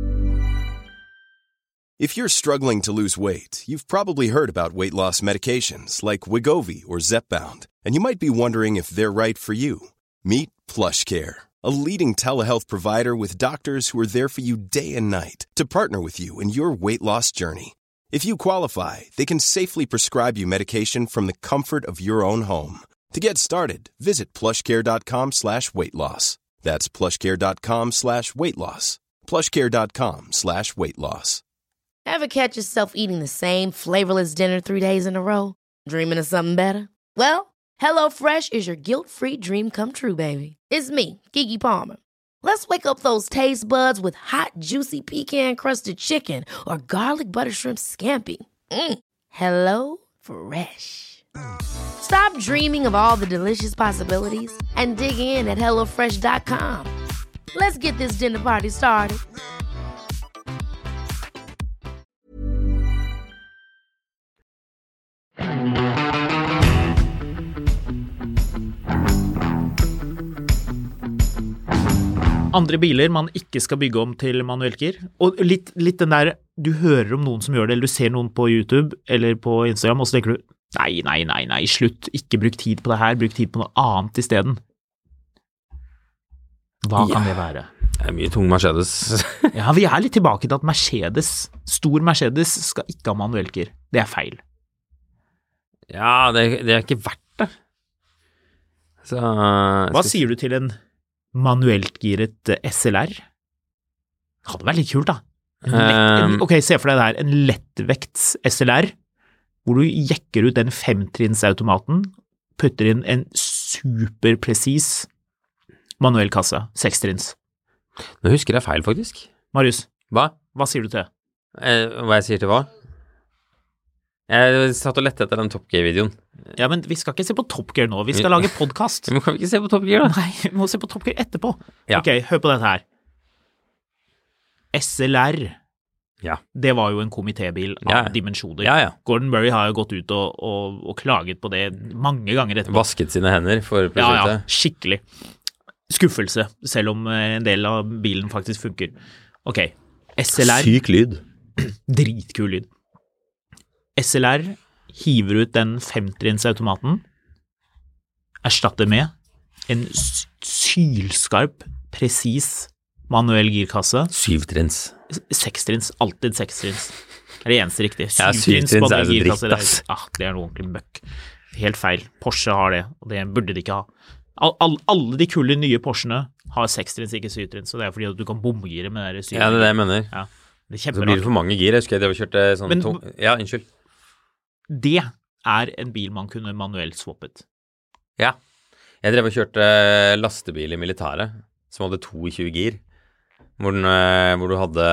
S2: If you're struggling to lose weight, you've probably heard about weight loss medications like Wegovy or Zepbound, and you might be wondering if they're right for you. Meet PlushCare, a leading telehealth provider with doctors who are there for you day and night to partner with you in your weight loss journey. If you qualify, they can safely prescribe you medication from the comfort of your own home. To get started, visit plushcare.com slash weight loss. That's plushcare.com slash weight loss. plushcare.com slash weight loss.
S1: Ever catch yourself eating the same flavorless dinner three days in a row? Dreaming of something better? Well, HelloFresh is your guilt-free dream come true, baby. It's me, Keke Palmer. Let's wake up those taste buds with hot, juicy pecan-crusted chicken or garlic butter shrimp scampi. Mm. Hello Fresh. Stop dreaming of all the delicious possibilities and dig in at hello fresh dot com. Let's get this dinner party started.
S4: Andre biler man ikke skal bygge om til manuellgir. Og litt, litt den der, du hører om noen som gjør det, eller du ser noen på YouTube eller på Instagram, og så tenker du, nei, nei, nei, nei, slutt, ikke bruk tid på det her, bruk tid på noe annet i stedet. Hva ja. kan det være?
S3: Det er mye tung Mercedes.
S4: Ja, vi er litt tilbake til at Mercedes, stor Mercedes, skal ikke ha manuellgir. Det er feil.
S3: Ja, det, det er ikke verdt det. Så,
S4: Hva skal... sier du til en manuelt giret S L R? Det hadde vært litt kult da. En lett, en, ok, se for deg det her, en lettvekts S L R, hvor du jekker ut den femtrinnsautomaten, putter inn en superpresis manuell kasse, sekstrins.
S3: Nå husker jeg feil faktisk.
S4: Marius,
S3: hva?
S4: Hva sier du til det?
S3: Eh, hva jeg sier til hva? Jeg satt og lette etter den Top Gear-videoen.
S4: Ja, men vi skal ikke se på Top Gear nå, vi skal lage podcast.
S3: Men kan vi ikke se på Top Gear da?
S4: Nei, vi må se på Top Gear etterpå.
S3: Ja.
S4: Ok, hør på dette her. S L R,
S3: ja.
S4: Det var jo en komitébil av
S3: ja.
S4: dimensjoner.
S3: Ja, ja.
S4: Gordon Murray har jo gått ut og, og, og klaget på det mange ganger etterpå.
S3: Vasket sine hender for prosjektet.
S4: Ja, ja, skikkelig. Skuffelse, selv om en del av bilen faktisk funker. Ok, S L R.
S3: Syk lyd.
S4: Dritkul lyd. S L R hiver ut den femtrinnsautomaten, erstatter med en sylskarp, presis manuell girkasse.
S3: Syvtrinns.
S4: Sekstrins, alltid sekstrins. Det er det eneste riktige.
S3: Ja, syvtrins er så dritt, ass.
S4: Ah, det er noe ordentlig møkk. Helt feil. Porsche har det, og det burde de ikke ha. All, all, alle de kule nye Porschene har sekstrins, ikke syvtrins, så det er fordi at du kan bomgire med det syvtrins.
S3: Ja, det er det jeg mener.
S4: Ja, det er
S3: så blir det for mange gir. Jeg husker jeg kjørte sånn
S4: Men,
S3: to... Ja, unnskyld.
S4: Det er en bil man kunne manuelt swappet.
S3: Ja. Jeg drev og kjørte lastebil i militæret, som hadde tjueto gir, hvor, den, hvor du hadde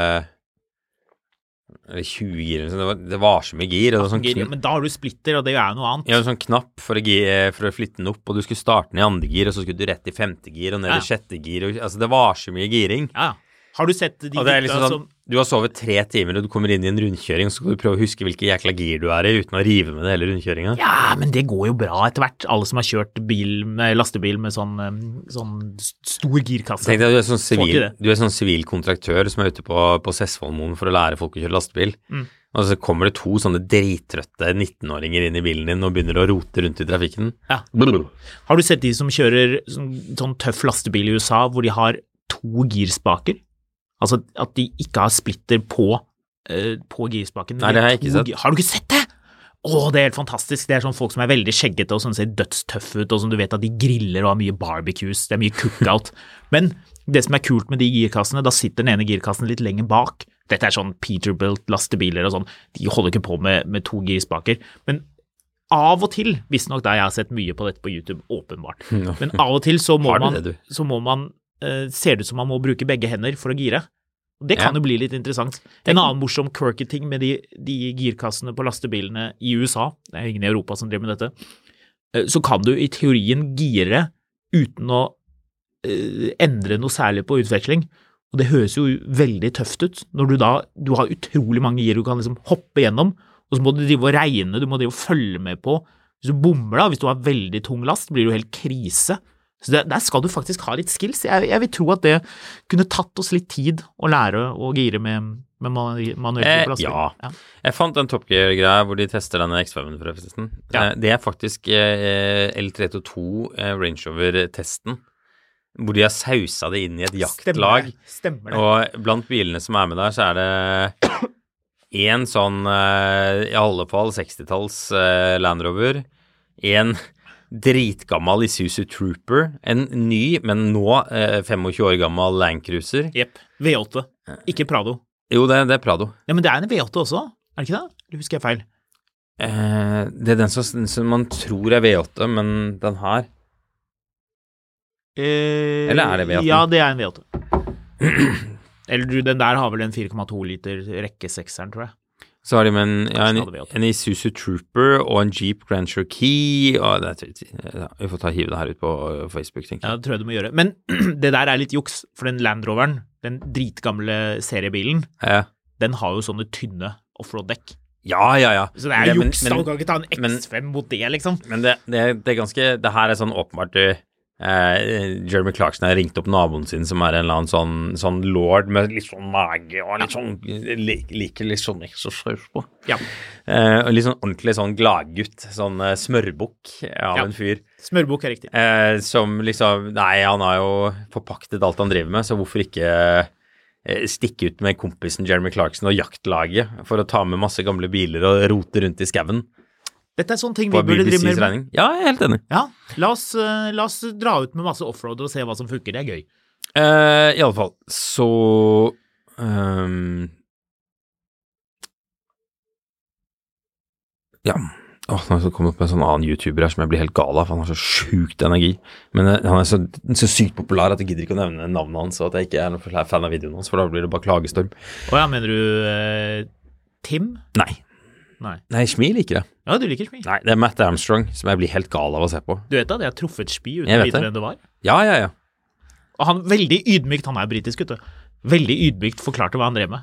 S3: eller tjue gir, det var, det var så mye gir. Og det var sånn
S4: gir men da har du splitter, og det er jo noe annet.
S3: Ja, en sånn knapp for å, for å flitte den opp, og du skulle starte den i andre gir, og så skulle du rett i femte gir, og ned ja. I sjette gir. Og, altså, det var så mye giring.
S4: Ja, har du sett de gutta
S3: liksom sånn,
S4: som...
S3: Du har sovet tre timer, og du kommer inn i en rundkjøring, så skal du prøve å huske hvilke jækla gir du er i, uten å rive med det hele rundkjøringen.
S4: Ja, men det går jo bra etter hvert. Alle som har kjørt bil, med lastebil med sånn, sånn stor girkasse.
S3: Tenk deg, du er sånn sivil, du er sånn sivil kontraktør som er ute på, på Sessvollmoen for å lære folk å kjøre lastebil. Mm. Og så kommer det to sånne drittrøtte nittenåringer inn i bilen din og begynner å rote rundt i trafikken.
S4: Ja. Har du sett de som kjører sånn, sånn tøff lastebil i U S A, hvor de har to girspaker? Altså at de ikke har splitter på, uh, på girspaken.
S3: Nei, det har jeg ikke sett.
S4: Har du ikke sett det? Åh, det er helt fantastisk. Det er sånn folk som er veldig skjeggete og som ser dødstøffe ut, og som du vet at de griller og har mye barbecues, det er mye cookout. Men det som er kult med de girkassene, da sitter den ene girkassen litt lenger bak. Dette er sånn Peterbilt lastebiler og sånn. De holder ikke på med, med to girspaker. Men av og til, visst nok da jeg har sett mye på dette på YouTube, åpenbart. Men av og til så må man, det, så må man uh, ser det ut som man må bruke begge hender for å gire. Og det kan ja. Jo bli litt interessant. En annen morsom quirky ting med de, de girkassene på lastebilene i U S A, det er ingen i Europa som driver med dette, uh, så kan du i teorien gire uten å uh, endre noe særlig på utveksling. Og det høres jo veldig tøft ut, når du da, du har utrolig mange gir du kan liksom hoppe gjennom, og så må du drive og regne, du må drive og følge med på. Hvis du bommer da, hvis du har veldig tung last, blir det jo helt krise. Så det, der skal du faktisk ha litt skills. Jeg, jeg vil tro at det kunne tatt oss litt tid å lære å gire med, med manuelt
S3: eh,
S4: på lastebil.
S3: Ja.
S4: Ja,
S3: jeg fant en Top Gear-greie hvor de tester denne X fem forresten. Ja. Det er faktisk eh, L tre to to eh, Range Rover-testen, hvor de har sausa det inn i et jaktlag.
S4: Stemmer, stemmer det.
S3: Og blant bilene som er med der, så er det en sånn, uh, i alle fall sekstitalls uh, Land Rover, en dritgammal Isuzu Trooper, en ny, men nå uh, tjuefem år gammel Land Cruiser.
S4: Jepp, V åtte, ikke Prado.
S3: Jo, det, det er Prado.
S4: Ja, men det er en V åtte også, er det ikke det? Eller husker jeg feil?
S3: Uh, det er den som, som man tror er V åtte, men den her
S4: Eh,
S3: Eller er det V åtte?
S4: Ja, det er en V åtte. Eller den der har vel en fire komma to liter rekkesekseren, tror jeg.
S3: Så har de med en, ja, en, en Isuzu Trooper og en Jeep Grand Cherokee, og det er, ja, vi får ta hive det her ut på Facebook, tenker jeg.
S4: Ja, det tror jeg du må gjøre. Men det der er litt juks, for den Land Roveren, den dritgamle seriebilen,
S3: ja.
S4: Den har jo sånne tynne offroad-dekk.
S3: Ja, ja, ja.
S4: Så det er juks, da du kan ikke ta en X fem men, mot det, liksom.
S3: Men det, det, det er ganske, det her er sånn åpenbart du Uh, Jeremy Clarkson har ringt opp naboen sin som er en eller annen sånn, sånn lord med litt sånn mage og litt sånn liker like, litt sånn eksosaus på
S4: ja.
S3: uh, og litt sånn ordentlig sånn gladgutt sånn uh, smørbukk av ja. En fyr
S4: smørbukk er riktig
S3: uh, som liksom, nei han har jo forpaktet alt han driver med, så hvorfor ikke uh, stikke ut med kompisen Jeremy Clarkson og jaktlaget for å ta med masse gamle biler og rote rundt i skaven.
S4: Dette er sånne ting vi burde drive med.
S3: Regning. Ja, jeg er helt enig.
S4: Ja, la oss, uh, la oss dra ut med masse offroad og se hva som funker, det er gøy.
S3: Uh, I alle fall, så um, ja, åh, nå har jeg kommet på en sånn annen YouTuber her som jeg blir helt gal av, for han har så sjukt energi, men uh, han er så, så sykt populær at jeg gidder ikke å nevne navnet hans, og at jeg ikke er noen fan av videoen hans, for da blir det bare klagestorm.
S4: Åja, mener du uh, Tim?
S3: Nei.
S4: Nei.
S3: Nei, Shmi liker det.
S4: Ja, du liker Shmi.
S3: Nei, det er Matt Armstrong som jeg blir helt gal av å se på.
S4: Du vet da, det har truffet Shmi uten å vite hvem det var.
S3: Ja, ja, ja.
S4: Og han veldig ydmykt, han er britisk, vet du. Veldig ydmykt forklarte hva han drev med.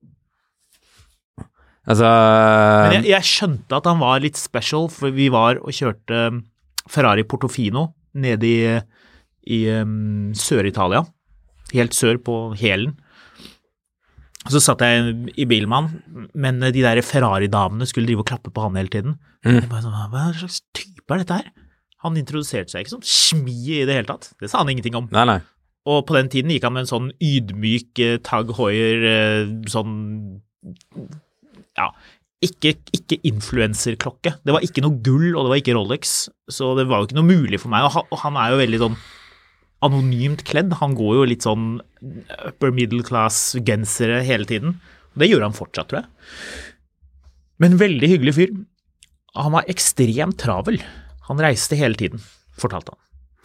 S3: Altså...
S4: Men jeg, jeg skjønte at han var litt special, for vi var og kjørte Ferrari Portofino nede i, i um, Sør-Italia. Helt sør på Helen. Så satt jeg i bilen med han, men de der Ferrari-damene skulle drive og klappe på han hele tiden. Mm. Jeg bare sånn, hva slags type er dette her? Han introduserte seg ikke som Shmi i det hele tatt. Det sa han ingenting om.
S3: Nei, nei.
S4: Og på den tiden gikk han med en sånn ydmyk uh, Tag Heuer, uh, sånn, ja, ikke, ikke influencerklokke. Det var ikke noe gull, og det var ikke Rolex, så det var jo ikke noe mulig for meg. Og han, og han er jo veldig sånn anonymt kledd. Han går jo litt sånn upper middle class gensere hele tiden. Det gjør han fortsatt, tror jeg. Men veldig hyggelig fyr. Han var ekstremt travel. Han reiste hele tiden, fortalte han.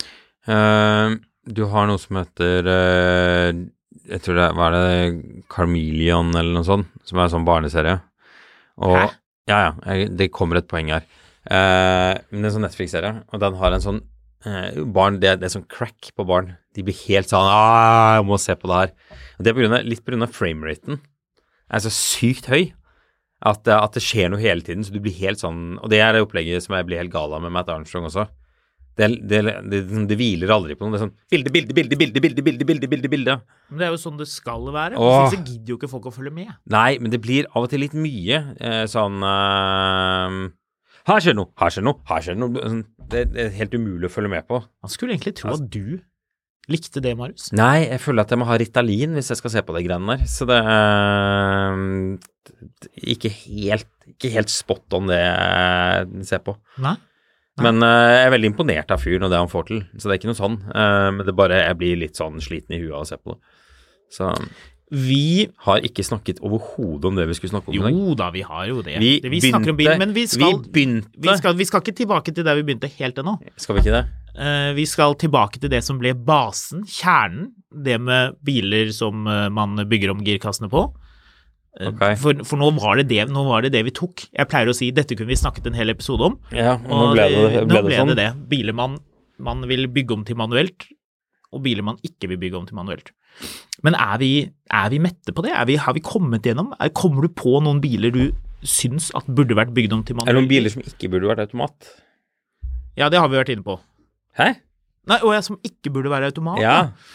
S3: Uh, du har noe som heter uh, jeg tror det er, hva er det Carmelion eller noe sånt, som er en sånn barneserie. Og, Hæ? Ja, ja, jeg, det kommer et poeng her. Uh, men det er en sånn Netflix-serie, og den har en sånn uh, barn, det, det er sånn crack på barn. De blir helt sånn, ah, jeg må se på det her. Og det er på grunn av, litt på grunn av frameraten. Den er så sykt høy. At, at det skjer noe hele tiden, så du blir helt sånn, og det er det opplegget som jeg blir helt gal av med Matt Armstrong også. Det, det, det, det, det hviler aldri på noe. Det er sånn bilde, bilde, bilde, bilde, bilde, bilde, bilde, bilde, bilde.
S4: Men det er jo sånn det skal være.
S3: Åh.
S4: Så gidder jo ikke folk å følge med.
S3: Nei, men det blir av og til litt mye. Eh, sånn eh, her skjer noe, her skjer noe, her skjer noe. Det, det er helt umulig å følge med på.
S4: Man skulle egentlig tro at du likte det, Marius.
S3: Nei, jeg føler at jeg må ha Ritalin hvis jeg skal se på de greiene der. Så det er ikke helt, ikke helt spot on det jeg ser på.
S4: Nei.
S3: Men uh, jeg er veldig imponert av fyren og det han får til, så det er ikke noe sånn. Uh, men det er bare, jeg blir litt sånn sliten i huet av å se på det. Så
S4: vi
S3: har ikke snakket overhodet om det vi skulle snakke om
S4: jo,
S3: i dag.
S4: Jo da, vi har jo det.
S3: Vi,
S4: det, vi snakker om bilen, men vi skal,
S3: vi begynte.
S4: Vi skal, vi skal ikke tilbake til der vi begynte helt ennå.
S3: Skal vi ikke det?
S4: Uh, vi skal tilbake til det som ble basen, kjernen, det med biler som uh, man bygger om girkassene på.
S3: Okay.
S4: For, for nå, var det det, nå var det det vi tok. Jeg pleier å si, dette kunne vi snakket en hel episode om.
S3: Ja, og nå ble det, ble
S4: nå ble
S3: det sånn.
S4: Det det. Biler man, man vil bygge om til manuelt, og biler man ikke vil bygge om til manuelt. Men er vi, er vi mette på det? Er vi, har vi kommet gjennom? Er, kommer du på noen biler du syns at burde vært bygd om til manuelt?
S3: Er det noen biler som ikke burde vært automat?
S4: Ja, det har vi vært inne på.
S3: Hæ?
S4: Nei, og jeg som ikke burde være automat.
S3: Ja.
S4: Da.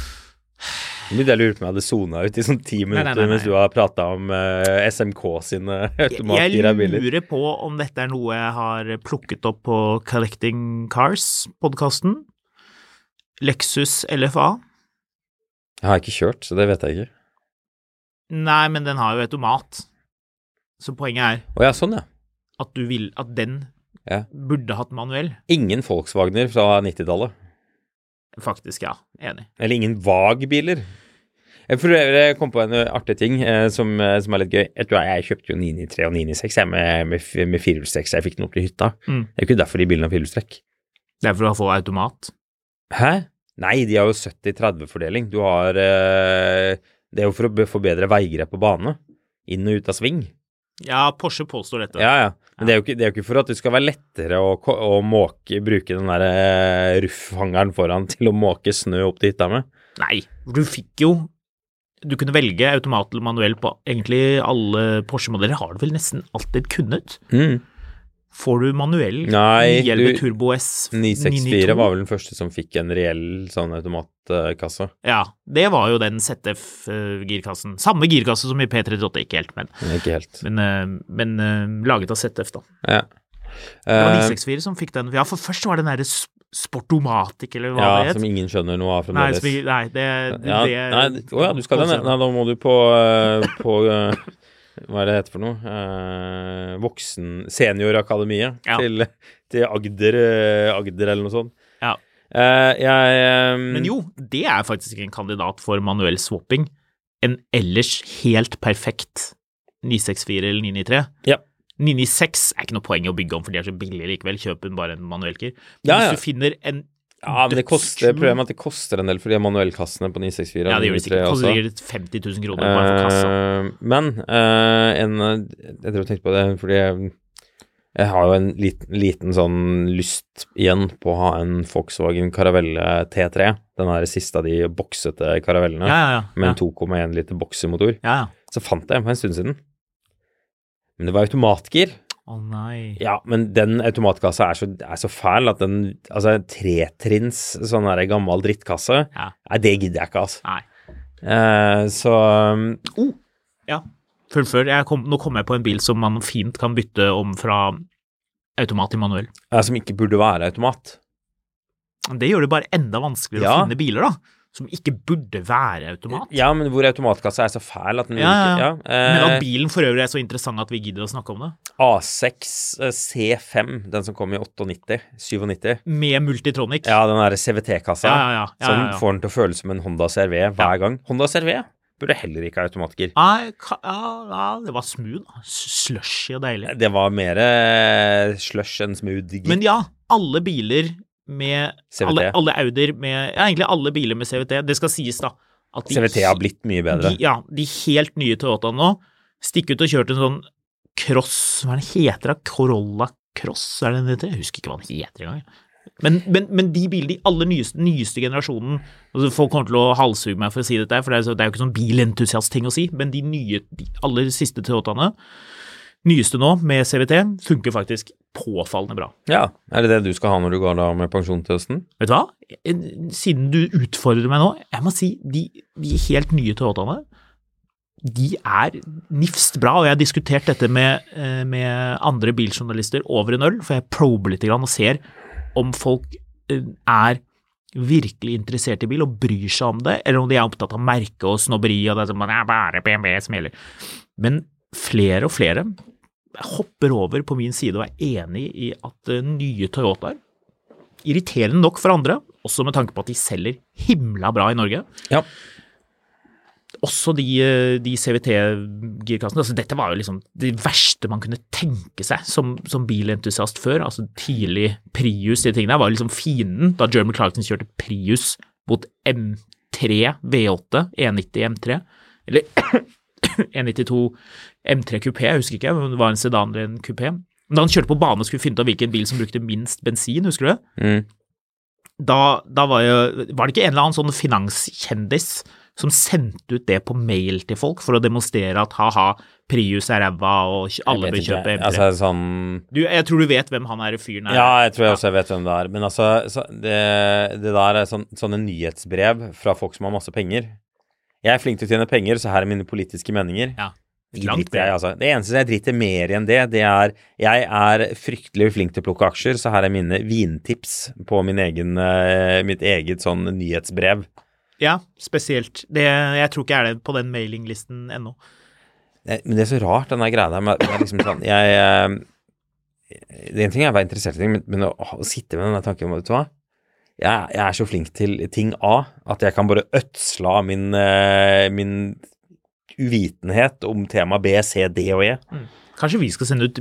S3: Det jeg lurer på om jeg hadde zonet ut i sånn ti minutter nei, nei, nei, nei. mens du har pratet om uh, S M K sine automatgira biler.
S4: Jeg lurer på om dette er noe jeg har plukket opp på Collecting Cars-podcasten. Lexus L F A.
S3: Jeg har ikke kjørt, så det vet jeg ikke.
S4: Nei, men den har jo automat. Så poenget er
S3: Å ja, sånn ja.
S4: At du vil, at den
S3: ja.
S4: burde hatt manuell.
S3: Ingen Volkswagener fra nittitallet.
S4: Faktisk, ja. Enig.
S3: Eller ingen VAG-biler. Jeg, jeg kom på en artig ting eh, som, som er litt gøy. Jeg, tror jeg kjøpte jo ni ni tre og ni ni seks jeg, med, med, med firehjulstrekk, så jeg fikk den opp til hytta. Mm. Det er jo ikke derfor de bilene har firehjulstrekk.
S4: Det er for å få automat.
S3: Hæ? Nei, de har jo sytti tretti fordeling. Du har eh, det er jo for å få bedre veigrep på bane. Inn og ut av sving.
S4: Ja, Porsche påstår dette.
S3: Ja, ja. Men det er jo ikke, det er jo ikke for at det skal være lettere å, å måke, bruke den der uh, ruffhangeren foran til å måke snø opp til hytta med.
S4: Nei, du fikk jo, du kunne velge automat eller manuell på egentlig alle Porsche-modeller har du vel nesten alltid kunnet.
S3: Mm.
S4: Får du manuell
S3: Nei,
S4: ni elleve Turbo S
S3: ni seks fire var vel den første som fikk en reell sånn automatkasse.
S4: Ja, det var jo den Z F-girkassen. Samme girkasse som i P trettiåtte, ikke helt, men,
S3: ikke helt.
S4: men, men laget av Z F da.
S3: Ja.
S4: Det var ni seks fire som fikk den. Ja, for først var det den der Sportomatic, eller hva
S3: ja,
S4: det het.
S3: Ja, som ingen skjønner noe av
S4: fremdeles. Nei, nei, det...
S3: Ja,
S4: det
S3: nei, å ja, du skal den. Nei, da må du på... på hva er det heter for noe? Eh, voksen seniorakademiet ja. til, til Agder, Agder eller noe sånt.
S4: Ja.
S3: Eh, jeg, um...
S4: Men jo, det er faktisk en kandidat for manuell swapping. En ellers helt perfekt ni seks fire eller ni ni tre.
S3: Ja.
S4: ni ni seks er ikke noe poeng å bygge om, for de er så billige likevel. Kjøp den bare en manuellgir. Men
S3: ja, ja.
S4: hvis du finner en
S3: Ja, men det koster, problemet er at det koster en del for de manuellkassene på ni seks fire.
S4: Ja, det gjør det sikkert. Det koster sikkert femti tusen kroner bare for kassa.
S3: Uh, men uh, en, jeg tror jeg tenkte på det, fordi jeg, jeg har jo en liten, liten sånn lyst igjen på å ha en Volkswagen Caravelle T tre. Den her siste av de boksete Caravellene,
S4: ja, ja, ja.
S3: med en to komma én liter boksemotor.
S4: Ja, ja.
S3: Så fant jeg på en stund siden. Men det var automatgir.
S4: Å oh, nei.
S3: Ja, men den automatkassa er så, er så fæl at den, altså tretrinns sånn her gammel drittkasse,
S4: ja.
S3: Nei, det gidder jeg ikke, altså.
S4: Nei.
S3: Eh, så...
S4: Oh, ja, fullfør. Jeg kom, nå kommer jeg på en bil som man fint kan bytte om fra automat til manuell.
S3: Ja, som ikke burde være automat.
S4: Det gjør det bare enda vanskeligere ja. Å finne biler da. Som ikke burde være automat.
S3: Ja, men hvor automatkassa er så fæl at den
S4: ja,
S3: ikke... Ja,
S4: eh, men at bilen for øvrig er så interessant at vi gidder å snakke om det.
S3: A seks C fem, den som kom i nittioåtte, syttisju.
S4: Med Multitronic.
S3: Ja, den der C V T-kassa,
S4: ja, ja, ja, ja,
S3: som
S4: ja, ja.
S3: får den til å føles som en Honda C R V hver ja. Gang. Honda C R V, burde heller ikke ha automatgir.
S4: Nei, ka- ja, ja, det var smooth. Slushy og deilig.
S3: Det var mer eh, slush enn smooth gir.
S4: Men ja, alle biler med
S3: C V T.
S4: alle, alle Audier med ja, egentlig alle biler med C V T. Det skal sies da at de,
S3: C V T har blitt mye bedre.
S4: De, ja, de helt nye Toyota nå stikker ut og kjørt en sånn Cross, hva er det heter da? Corolla Cross, er det den heter? Jeg husker ikke hva den heter engang. Men, men, men de bilene, de aller nyeste, nyeste generasjonen, altså folk kommer til å halshugge meg for å si dette, for det er, så, det er jo ikke sånn bilentusiast-ting å si, men de nye, de aller siste Toyotaene, nyeste nå med C V T, funker faktisk påfallende bra.
S3: Ja, er det det du skal ha når du går da med pensjon til høsten?
S4: Vet du hva? Siden du utfordrer meg nå, jeg må si, de, de helt nye Toyotaene, de er nifst bra, og jeg har diskutert dette med, med andre biljournalister over en øl, for jeg prober litt grann og ser om folk er virkelig interessert i bil og bryr seg om det, eller om de er opptatt av merke og snobberi, og det er, som, det er bare B M W som gjelder. Men flere og flere hopper over på min side og er enig i at nye Toyotaer, irriterende nok for andre, også med tanke på at de selger himla bra i Norge.
S3: Ja.
S4: Også de, de C V T-girkassene, altså dette var jo liksom det verste man kunne tenke seg som, som bilentusiast før, altså tidlig Prius, de tingene var liksom fienden da Jeremy Clarkson kjørte Prius mot M tre V åtte, E nitti M tre, eller E nittito M tre Coupé, jeg husker ikke om det var en sedan eller en coupé. Da han kjørte på bane og skulle finne ut av hvilken bil som brukte minst bensin, husker du det?
S3: Mm.
S4: Da, da var, jo, var det ikke en eller annen sånn finanskjendis som sendte ut det på mail til folk for å demonstrere at haha, Prius er ræva og alle bør kjøpe M tre.
S3: Altså, sånn...
S4: du, jeg tror du vet hvem han er fyren er.
S3: Ja, jeg tror jeg også vet hvem det er. Men altså, så det, det der er sånn, sånne nyhetsbrev fra folk som har masse penger. Jeg er flink til å tjene penger, så her er mine politiske meninger.
S4: Ja.
S3: De driter jeg, altså. Det eneste jeg driter mer enn det, det er jeg er fryktelig flink til å plukke aksjer, så her er mine vintips på min egen, mitt eget sånn nyhetsbrev.
S4: Ja, spesielt. Det, jeg tror ikke jeg er det på den mailinglisten ennå.
S3: Men det er så rart, den der greia der med, med liksom sånn, jeg, det er en ting jeg var interessert i, men, men å, å sitte med denne tanken, vet du hva? Jeg, jeg er så flink til ting A, at jeg kan bare ødsla min, min uvitenhet om tema B, C, D og E.
S4: Mm. Kanskje vi skal sende ut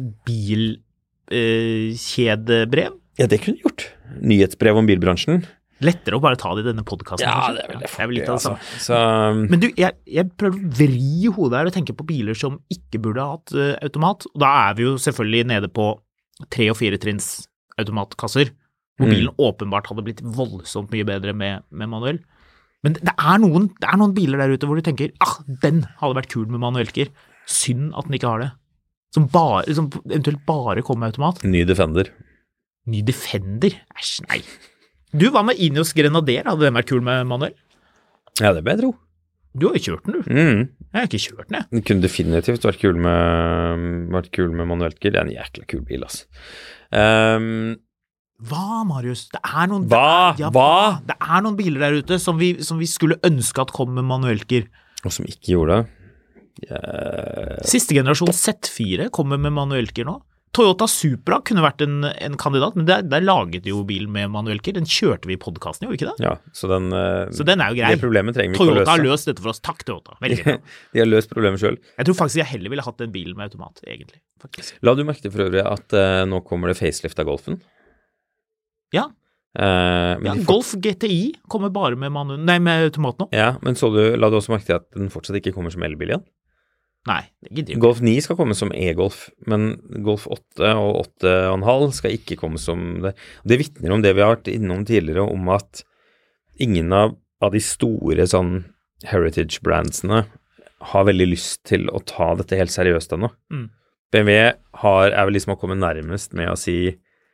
S4: bilkjedebrev? Eh,
S3: ja, det kunne gjort. Nyhetsbrev om bilbransjen.
S4: Lettere å bare ta det i denne podcasten.
S3: Ja,
S4: kanskje.
S3: det er vel det.
S4: Ja, det er vel litt av det samme.
S3: Altså. Så,
S4: Men du, jeg, jeg prøver å vri hodet her og tenke på biler som ikke burde ha hatt uh, automat. Og da er vi jo selvfølgelig nede på tre- og fire trinns automatkasser, hvor
S3: Mm.
S4: bilen åpenbart hadde blitt voldsomt mye bedre med, med manuell. Men det er, noen, det er noen biler der ute hvor du tenker, ah, den hadde vært kul med manuellgir. Synd at den ikke har det. Som, bare, som eventuelt bare kommer med automat.
S3: ny Defender.
S4: Ny Defender? Æsj, nei. Du, hva med Ineos Grenadier? Hadde den vært kul med manuell?
S3: Ja, det bør jeg tro.
S4: Du har jo kjørt den, du.
S3: Mm.
S4: Jeg har ikke kjørt den, jeg.
S3: Den kunne definitivt vært kul med, vært kul med manuelt gir. Det er en jækla kul bil, altså. Um,
S4: Hva, Marius? Det er noen,
S3: Hva?
S4: Det er, ja,
S3: Hva?
S4: Det er noen biler der ute som vi, som vi skulle ønske at kom med manuellgir.
S3: og som ikke gjorde det. Yeah.
S4: Siste generasjon Z fire kommer med manuellgir nå. Toyota Supra kunne vært en, en kandidat, men der, der laget jo bilen med manuellgir. Den kjørte vi i podcasten, jo, ikke det?
S3: Ja, så den, uh,
S4: Så den er jo grei.
S3: det problemet trenger vi ikke å
S4: Toyota har
S3: løse.
S4: løst dette for oss. Takk, Toyota. Veldig bra.
S3: De har løst problemet selv.
S4: Jeg tror faktisk jeg heller ville hatt en bil med automat, egentlig. Faktisk.
S3: La du merke til for øvrig at uh, nå kommer det facelift av Golfen?
S4: Ja.
S3: Uh, men
S4: Ja,
S3: de fort-
S4: Golf G T I kommer bare med, manu nei, med automat nå.
S3: Ja, men så du, la du også merke til at den fortsatt ikke kommer som elbil igjen?
S4: Nei, det gidder jo ikke.
S3: Golf ni skal komme som e-Golf, men Golf åtte og åtte komma fem skal ikke komme som det. Det vitner om det vi har vært innom tidligere, om at ingen av, av de store sånn heritage-brandsene har veldig lyst til å ta dette helt seriøst ennå.
S4: Mm.
S3: B M W har, er vel liksom å komme nærmest med å si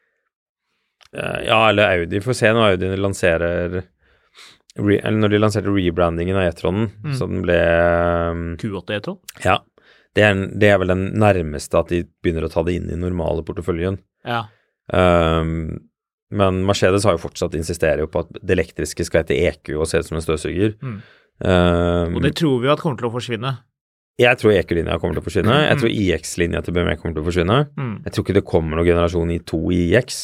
S3: uh, ja, eller Audi, får se når Audi lanserer re, eller når de lanserte rebrandingen av e-tronen,
S4: Mm.
S3: så den ble um,
S4: Q åtte E-tron.
S3: ja, det er, det er vel den nærmeste at de begynner å ta det inn i normale porteføljen.
S4: Ja.
S3: Um, men Mercedes har jo fortsatt insisterer jo på at det elektriske skal hete E Q og se ut som en støvsuger.
S4: Mm.
S3: Um,
S4: Og det tror vi at kommer til å forsvinne.
S3: jeg tror E Q-linja kommer til å forsvinne.
S4: Mm.
S3: Jeg tror I X-linja til B M W kommer til å forsvinne.
S4: Mm.
S3: Jeg tror ikke det kommer noen generasjon I to I X.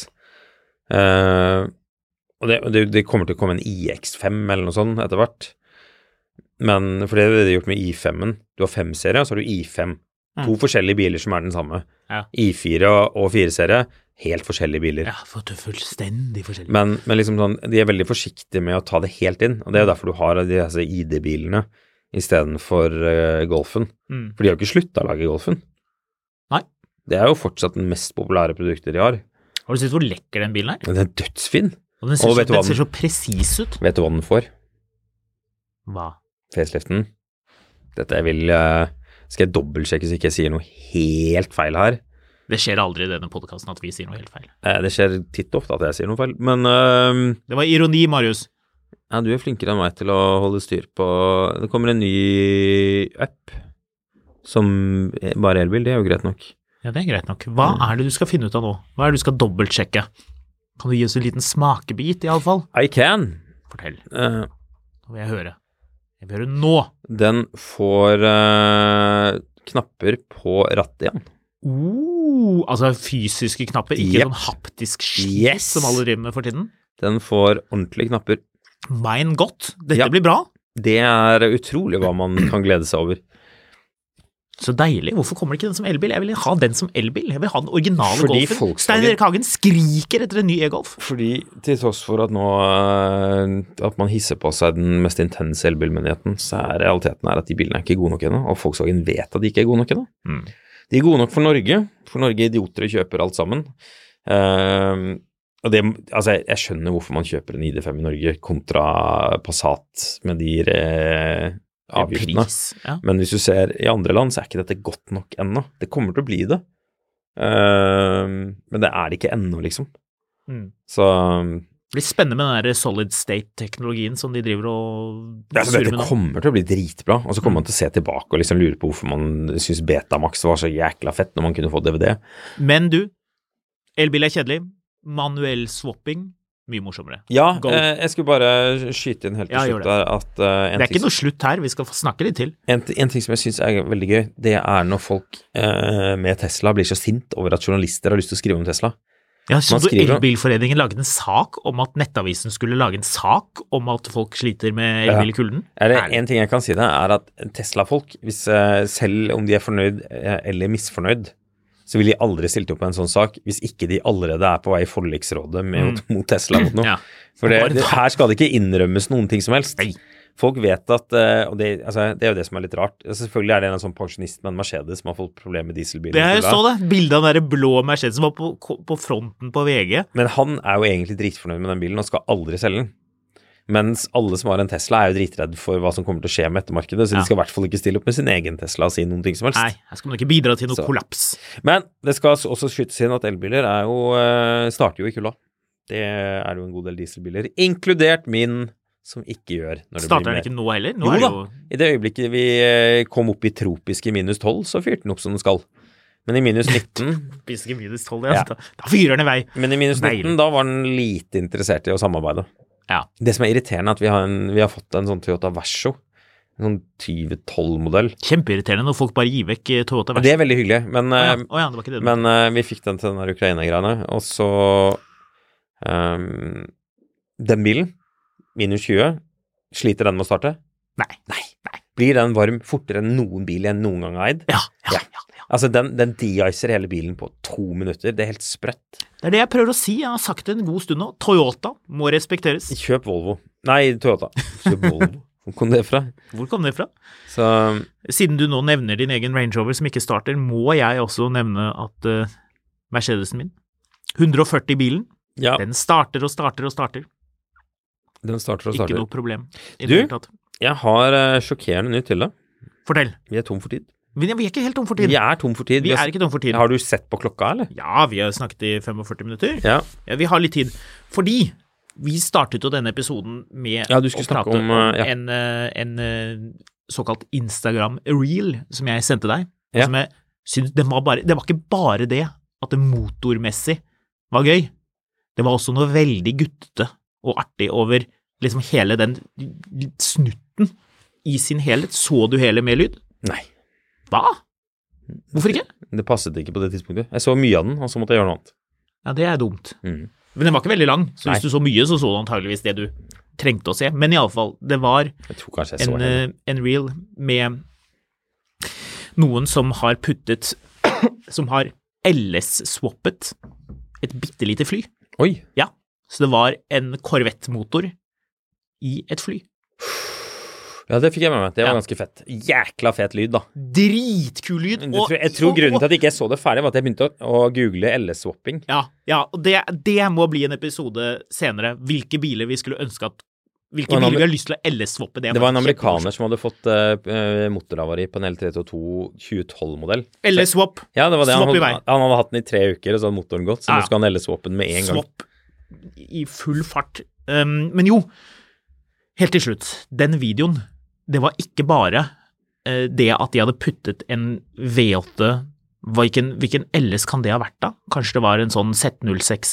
S3: Uh, og det, det, det kommer til å komme en I X fem eller noe sånt etter hvert. Men for det er det de har gjort med I fem-en. Du har fem-serie, og så har du I fem. Mm. To forskjellige biler som er den samme.
S4: Ja.
S3: I fire og fire-serie, helt forskjellige biler.
S4: Ja, for det er fullstendig forskjellige.
S3: Men, men liksom sånn, de er veldig forsiktige med å ta det helt inn, og det er jo derfor du har de altså, I D-bilene i stedet for uh, Golfen. Mm. For de har jo ikke sluttet å lage Golfen.
S4: Nei.
S3: Det er jo fortsatt den mest populære produktet de har.
S4: Har du sett hvor lekker den bilen er?
S3: Den er dødsfin.
S4: Og den ser,
S3: og
S4: så, den ser så presis ut.
S3: Vet du hva den får?
S4: Hva?
S3: Faceliften. Dette jeg vil uh, skal jeg dobbeltsjekke så ikke jeg sier noe helt feil her.
S4: Det skjer aldri i denne podcasten at vi sier noe helt feil.
S3: Eh, det skjer titt ofte at jeg sier noe feil, men uh,
S4: det var ironi, Marius.
S3: Ja, du er flinkere enn meg til å holde styr på. Det kommer en ny app som bare elbil, det er jo greit nok.
S4: Ja, det er greit nok. Hva mm. er det du skal finne ut av nå? Hva er det du skal dobbeltsjekke? Kan du gi oss en liten smakebit i alle fall?
S3: I can.
S4: Fortell.
S3: Uh,
S4: Nå vil jeg høre. Jeg vil høre nå.
S3: Den får uh, knapper på rattet igjen.
S4: Uh, altså fysiske knapper, ikke
S3: yep.
S4: sånn haptisk skit
S3: yes.
S4: som alle driver med for tiden.
S3: Den får ordentlige knapper.
S4: Mein godt. Dette
S3: ja.
S4: blir bra.
S3: Det er utrolig hva man kan glede seg over.
S4: Så deilig. Hvorfor kommer det ikke den som elbil? Jeg vil ha den som elbil. Jeg vil ha den originale
S3: Fordi
S4: Golfen.
S3: Volkswagen...
S4: Stein Erik Hagen skriker etter en ny e-Golf.
S3: Fordi til tross for at nå at man hisser på seg den mest intense elbilmenigheten, så er realiteten er at de bilene er ikke gode nok ennå, og Volkswagen vet at de ikke er gode nok ennå. Mm. De er gode nok for Norge, for Norge idioter kjøper alt sammen. Uh, og det, altså jeg, jeg skjønner hvorfor man kjøper en I D fem i Norge kontra Passat med de uh, avgiftene. Pris, ja. Men hvis du ser i andre land, så er ikke dette godt nok ennå. Det kommer til å bli det. Uh, men det er det ikke ennå, liksom. Mm. Så
S4: det blir spennende med den der solid state-teknologien som de driver og
S3: ja, så dette kommer til å bli dritbra, og så kommer mm. man til å se tilbake og liksom lure på hvorfor man synes Betamax var så jækla fett når man kunne få D V D.
S4: Men du, elbil er kjedelig, manuell swapping, mye morsommere.
S3: Ja, eh, jeg skulle bare skyte inn helt til
S4: ja,
S3: slutt der at uh,
S4: det er ikke noe slutt her, vi skal få snakke litt til.
S3: En, en ting som jeg synes er veldig gøy, det er når folk uh, med Tesla blir så sint over at journalister har lyst til å skrive om Tesla.
S4: Ja, så Elbilforeningen lagde en sak om at Nettavisen skulle lage en sak om at folk sliter med elbil i kulden.
S3: Ja. Er det en ting jeg kan si det, er at Tesla-folk, hvis, uh, selv om de er fornøyd uh, eller misfornøyd, så vil de aldri stilt opp på en sånn sak hvis ikke de allerede er på vei i forliksrådet med, mm. mot Tesla mot noe. Ja. For det, det, her skal det ikke innrømmes noen ting som helst. Nei. Folk vet at, og det, altså, det er jo det som er litt rart. Selvfølgelig er det en sånn pensjonist med en Mercedes som har fått problemer med dieselbiler.
S4: Det er jo så det, bildet av den der blå Mercedes som var på, på fronten på V G.
S3: Men han er jo egentlig dritfornøyd med den bilen og skal aldri selge den. Mens alle som har en Tesla er jo dritredd for hva som kommer til å skje med ettermarkedet, så ja. De skal i hvert fall ikke stille opp med sin egen Tesla og si noen ting som helst.
S4: Nei, her skal man ikke bidra til noe så. Kollaps.
S3: Men det skal også skytes inn at elbiler er jo, starter jo i kulda. Det er jo en god del dieselbiler, inkludert min, som ikke gjør. Når det
S4: starter
S3: den
S4: ikke nå heller? Nå
S3: jo
S4: er det
S3: da, jo... i det øyeblikket vi kom opp i tropiske minus tolv, så fyrte den opp som den skal. Men i minus nitten...
S4: tropiske minus tolv, ja. Da, da fyrer den i vei.
S3: Men i minus nitten, da var den lite interessert i å samarbeide.
S4: Ja.
S3: Det som er irriterende er at vi har, en, vi har fått en sånn Toyota Verso, en sånn tjue tolv-modell.
S4: Kjempeirriterende når folk bare gir vekk Toyota Verso.
S3: Det er veldig hyggelig, men,
S4: oh ja. Oh ja, det var ikke det.
S3: men uh, vi fikk den til den der Ukraina-greiene, og så um, den bilen, minus tjue, sliter den med å starte?
S4: Nei.
S3: Nei. Nei. Blir den varm fortere enn noen bil jeg noen gang har eid?
S4: Ja, ja, ja. ja.
S3: Altså, den, den de-icer hele bilen på to minutter. Det er helt sprøtt.
S4: Det er det jeg prøver å si. Jeg har sagt det en god stund nå. Toyota må respekteres.
S3: Kjøp Volvo. Nei, Toyota. Kjøp Volvo. Hvor kom det fra?
S4: Hvor kom det fra?
S3: Så...
S4: Siden du nå nevner din egen Range Rover som ikke starter, må jeg også nevne at uh, Mercedesen min, hundre og førti bilen,
S3: ja.
S4: Den starter og starter og starter.
S3: Den starter og starter.
S4: Ikke noe problem.
S3: Du, jeg har uh, sjokkerende nytt til deg.
S4: Fortell.
S3: Vi er tom for tid.
S4: Vi er ikke helt tom for tid.
S3: Vi er tom for tid.
S4: Vi er ikke tom for tid.
S3: Har du sett på klokka, eller?
S4: Ja, vi har snakket i førtifem minutter.
S3: Ja.
S4: Ja, vi har litt tid. Fordi vi startet jo denne episoden med
S3: ja, du å prate om,
S4: om
S3: ja.
S4: en, en såkalt Instagram-reel som jeg sendte deg.
S3: Ja.
S4: Som jeg synes, det var, bare, det var ikke bare det at det motormessig var gøy. Det var også noe veldig guttete og artig over liksom hele den snutten i sin helhet. Så du hele med lyd?
S3: Nei.
S4: Hva? Hvorfor ikke?
S3: Det passet ikke på det tidspunktet. Jeg så mye av den, og så måtte jeg gjøre noe annet.
S4: Ja, det er dumt.
S3: Mm.
S4: Men den var ikke veldig lang, så
S3: Nei.
S4: Hvis du så mye, så så du antageligvis det du trengte å se. Men i alle fall, det var
S3: Jeg tror kanskje jeg så
S4: en,
S3: henne.
S4: en reel med noen som har puttet, som har L S-swappet et bittelite fly.
S3: Oi!
S4: Ja, så det var en Corvette-motor i et fly.
S3: Ja, det fikk jeg med meg. Det var
S4: Ja.
S3: ganske fett. Jækla fet lyd, da.
S4: Dritkul lyd.
S3: Jeg tror, jeg tror grunnen til at jeg ikke så det ferdig, var at jeg begynte å, å google L S-swapping.
S4: Ja, ja og det, det må bli en episode senere. Hvilke biler vi skulle ønske at Hvilke
S3: Og en
S4: biler vi
S3: amer-
S4: har lyst til å L S-swappe.
S3: Det var en amerikaner som hadde fått uh, motorhavari på en L tre to to tjue tolv-modell.
S4: L S-swap.
S3: Ja, det var det. Han,
S4: Swap i vei.
S3: hadde- han hadde hatt den i tre uker, og så hadde motoren gått, så
S4: Ja.
S3: nå skal han L S-swappen med en gang.
S4: Swap i full fart. Um, men jo, helt til slutt, den videoen, det var ikke bare uh, det at de hadde puttet en V åtte, hvilken, hvilken L S kan det ha vært da? Kanskje det var en sånn Z null seks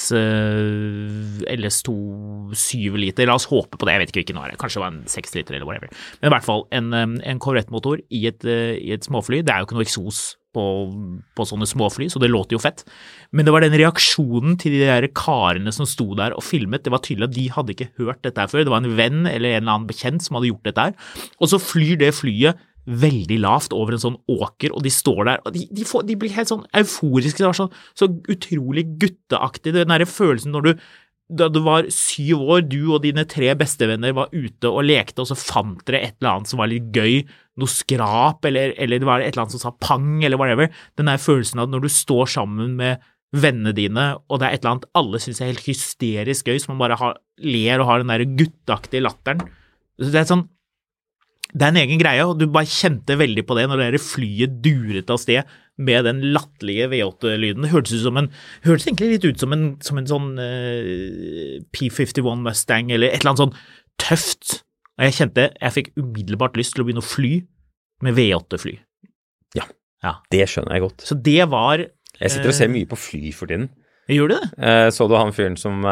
S4: uh, L S to syv liter, la oss håpe på det, jeg vet ikke hvilken var det, kanskje det var en seks liter eller whatever. Men i hvert fall en, um, en Corvette-motor i et, uh, i et småfly, det er jo ikke noe eksos på, på sånne småfly, så det låter jo fett. Men det var den reaksjonen til de der karene som sto der og filmet, det var tydelig at de hadde ikke hørt dette her før, det var en venn eller en eller annen bekjent som hadde gjort dette her, og så flyr det flyet veldig lavt over en sånn åker, og de står der, og de, de, får, de blir helt sånn euforiske, det var sånn, så utrolig gutteaktig, den der følelsen når du, da du var syv år, du og dine tre bestevenner var ute og lekte, og så fant dere et eller annet som var litt gøy, noe skrap, eller, eller det var et eller annet som sa pang, eller whatever, den der følelsen av når du står sammen med vennene dine, og det er et eller annet alle synes er helt hysterisk gøy, som man bare har, ler og har den der gutteaktige latteren, så det er sånn, det er en egen greie, og du bare kjente veldig på det når det der flyet duret av sted med den latterlige V åtte-lyden. Det hørtes ut som en, hørtes egentlig litt ut som en, som en sånn uh, P femti-one Mustang, eller et eller annet sånn tøft. Og jeg kjente, jeg fikk umiddelbart lyst til å begynne å fly med V åtte-fly.
S3: Ja,
S4: Ja.
S3: det skjønner jeg godt.
S4: Så det var...
S3: Jeg sitter og ser mye på fly for tiden.
S4: Gjør du det?
S3: Eh, så du han fyren som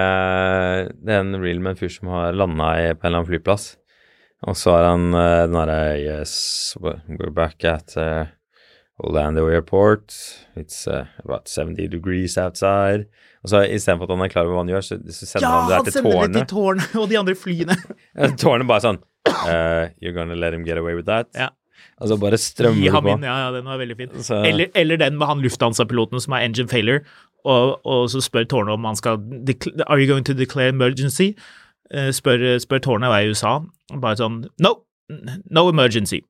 S3: eh, det er en reel med en fyr som har landet i, på en eller annen flyplass. Og så har han uh, den derre Yes, we're back at uh, Orlando Airport. It's uh, about seventy degrees outside. Og så i stedet for at han er klar over hva han gjør, så, så sender
S4: Ja,
S3: han det
S4: han
S3: her til
S4: sender det
S3: tårnet.
S4: til tårnet og de andre flyene.
S3: Tårnet bare sånn uh, You're gonna let him get away with that?
S4: Ja.
S3: Og så bare strømmer
S4: Gi
S3: det
S4: ham
S3: på.
S4: inn, ja, ja, den var veldig fin.
S3: Så-
S4: Eller, eller den med han Lufthansa-piloten som er engine failure, og, og så spør tårnet om han skal, decl- are you going to declare emergency? Uh, spør, spør tårnet hva i U S A, bare sånn, no, no emergency.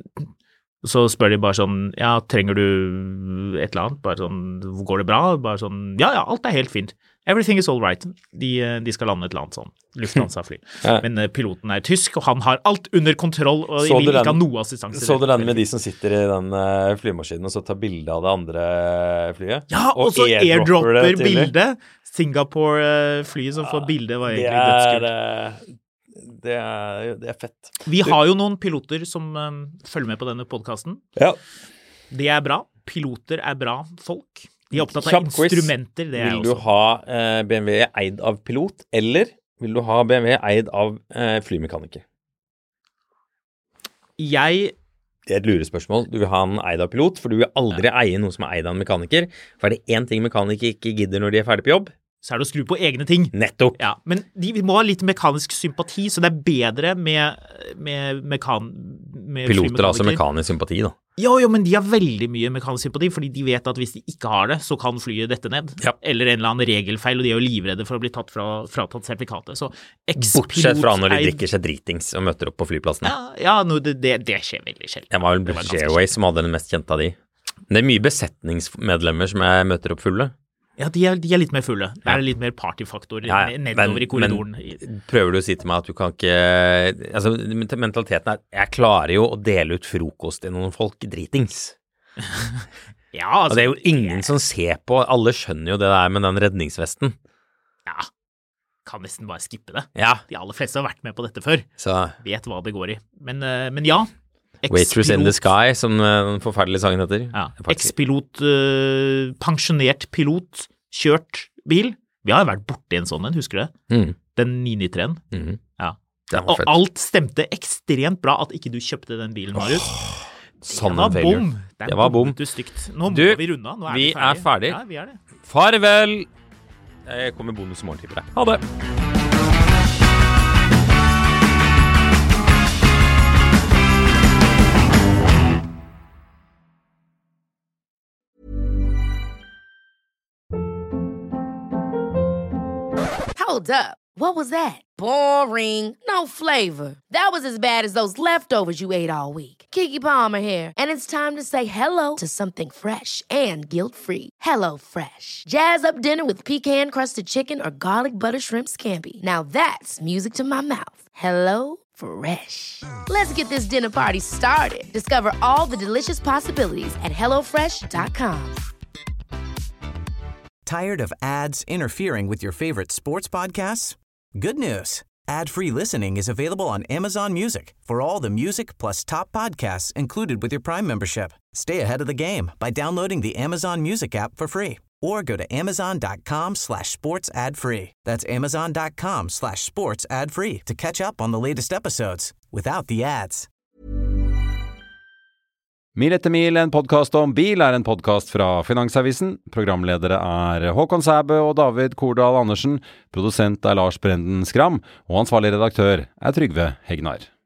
S4: Så spør de bare sånn, ja, trenger du et eller annet? Bare sånn, går det bra? Bare sånn, ja, ja, alt er helt fint. Everything is all right. De, de skal lande et eller annet sånn, Lufthansa-fly.
S3: Ja.
S4: Men uh, piloten er tysk, og han har alt under kontroll, og
S3: Så
S4: vil
S3: du den-
S4: ikke ha noe assistanse.
S3: Så du den med de som sitter i den uh, flymaskinen og så tar bilde av det andre flyet?
S4: Ja, og så
S3: airdropper
S4: airdropper
S3: det til-
S4: bildet. Singapore-flyet som får bildet var
S3: Det
S4: egentlig
S3: er,
S4: dødskult.
S3: eh, det er, det er fett.
S4: Vi har jo noen piloter som um, følger med på denne podcasten.
S3: Ja.
S4: Det er bra. Piloter er bra folk. De er opptatt av
S3: Kjapp quiz.
S4: instrumenter, det er jeg
S3: Vil du
S4: også.
S3: ha eh, B M W eid av pilot, eller vil du ha B M W eid av eh, flymekaniker?
S4: Jeg,
S3: Det er et lurespørsmål. Du vil ha en eid av pilot, for du vil aldri eie noe som er eid av en mekaniker. For er det én ting mekanikere ikke gidder når de er ferdig på jobb?
S4: så er det å skru på egne ting.
S3: Nettopp!
S4: Ja, men de må ha litt mekanisk sympati, så det er bedre med, med, mekan, med
S3: Piloter har altså
S4: flymekanikere.
S3: mekanisk sympati, da.
S4: Jo, jo, men de har veldig mye mekanisk sympati, fordi de vet at hvis de ikke har det, så kan flyet dette ned.
S3: Ja.
S4: Eller en eller annen regelfeil, og de er jo livredde for å bli tatt fra, fratatt sertifikatet. Så
S3: Bortsett fra når de
S4: eks-pilot
S3: drikker seg dritings og møter opp på flyplassen.
S4: Ja, ja no, det, det, det skjer veldig sjelden.
S3: Jeg var vel
S4: Det var
S3: British
S4: ganske
S3: Airways som hadde den mest kjente av de. Men det er mye besetningsmedlemmer som jeg møter opp fulle.
S4: Ja, de er, de er litt mer fulle. Det
S3: Ja.
S4: er litt mer partyfaktor
S3: Ja, ja,
S4: nedover
S3: men-
S4: i korridoren.
S3: Men prøver du å si til meg at du kan ikke Altså, mentaliteten er jeg klarer jo å dele ut frokost til noen folk dritings.
S4: Ja,
S3: Og
S4: altså,
S3: det er jo ingen som ser på. Alle skjønner jo det der med den redningsvesten.
S4: ja, kan nesten bare skippe det.
S3: Ja,
S4: De aller fleste har vært med på dette før.
S3: så
S4: Vet hva det går i. Men, eh, men ja.
S3: Waitress in the
S4: Eks-pilot-
S3: Sky, som eh, den forferdelige sangen heter.
S4: Ja,
S3: Det er faktisk-
S4: eks-pilot, eh, pensjonert pilot, kjørt bil. Vi har jo vært borte i en sånn en, husker du det?
S3: Mm.
S4: Den ni nitti-tre-en.
S3: Mhm.
S4: Ja.
S3: Den var
S4: Og
S3: fett.
S4: alt stemte ekstremt bra at ikke du kjøpte den bilen, Marius.
S3: Sånn
S4: det var
S3: en failure.
S4: bom. Der
S3: Det var bom.
S4: bommet du stygt. Nå må
S3: Du,
S4: vi runde av. Nå er
S3: vi
S4: vi ferdig.
S3: er ferdig.
S4: Ja, vi er det.
S3: Farvel! Jeg kommer bonus i morgen, tipper jeg. Ha det!
S1: Hold up. What was that? Boring. No flavor. That was as bad as those leftovers you ate all week. Keke Palmer here, and it's time to say hello to something fresh and guilt-free. Hello Fresh. Jazz up dinner with pecan-crusted chicken or garlic butter shrimp scampi. Now that's music to my mouth. Hello Fresh. Let's get this dinner party started. Discover all the delicious possibilities at hello fresh dot com.
S5: Tired of ads interfering with your favorite sports podcasts? Good news. Ad-free listening is available on Amazon Music for all the music plus top podcasts included with your Prime membership. Stay ahead of the game by downloading the Amazon Music app for free or go to amazon.com slash sports ad free. That's amazon.com slash sports ad free to catch up on the latest episodes without the ads.
S6: Mil etter mil, en podcast om bil, er en podcast fra Finansavisen. Programledere er Håkon Sæbø og David Kordal Andersen. Produsent er Lars Brenden Skram, og ansvarlig redaktør er Trygve Hegnar.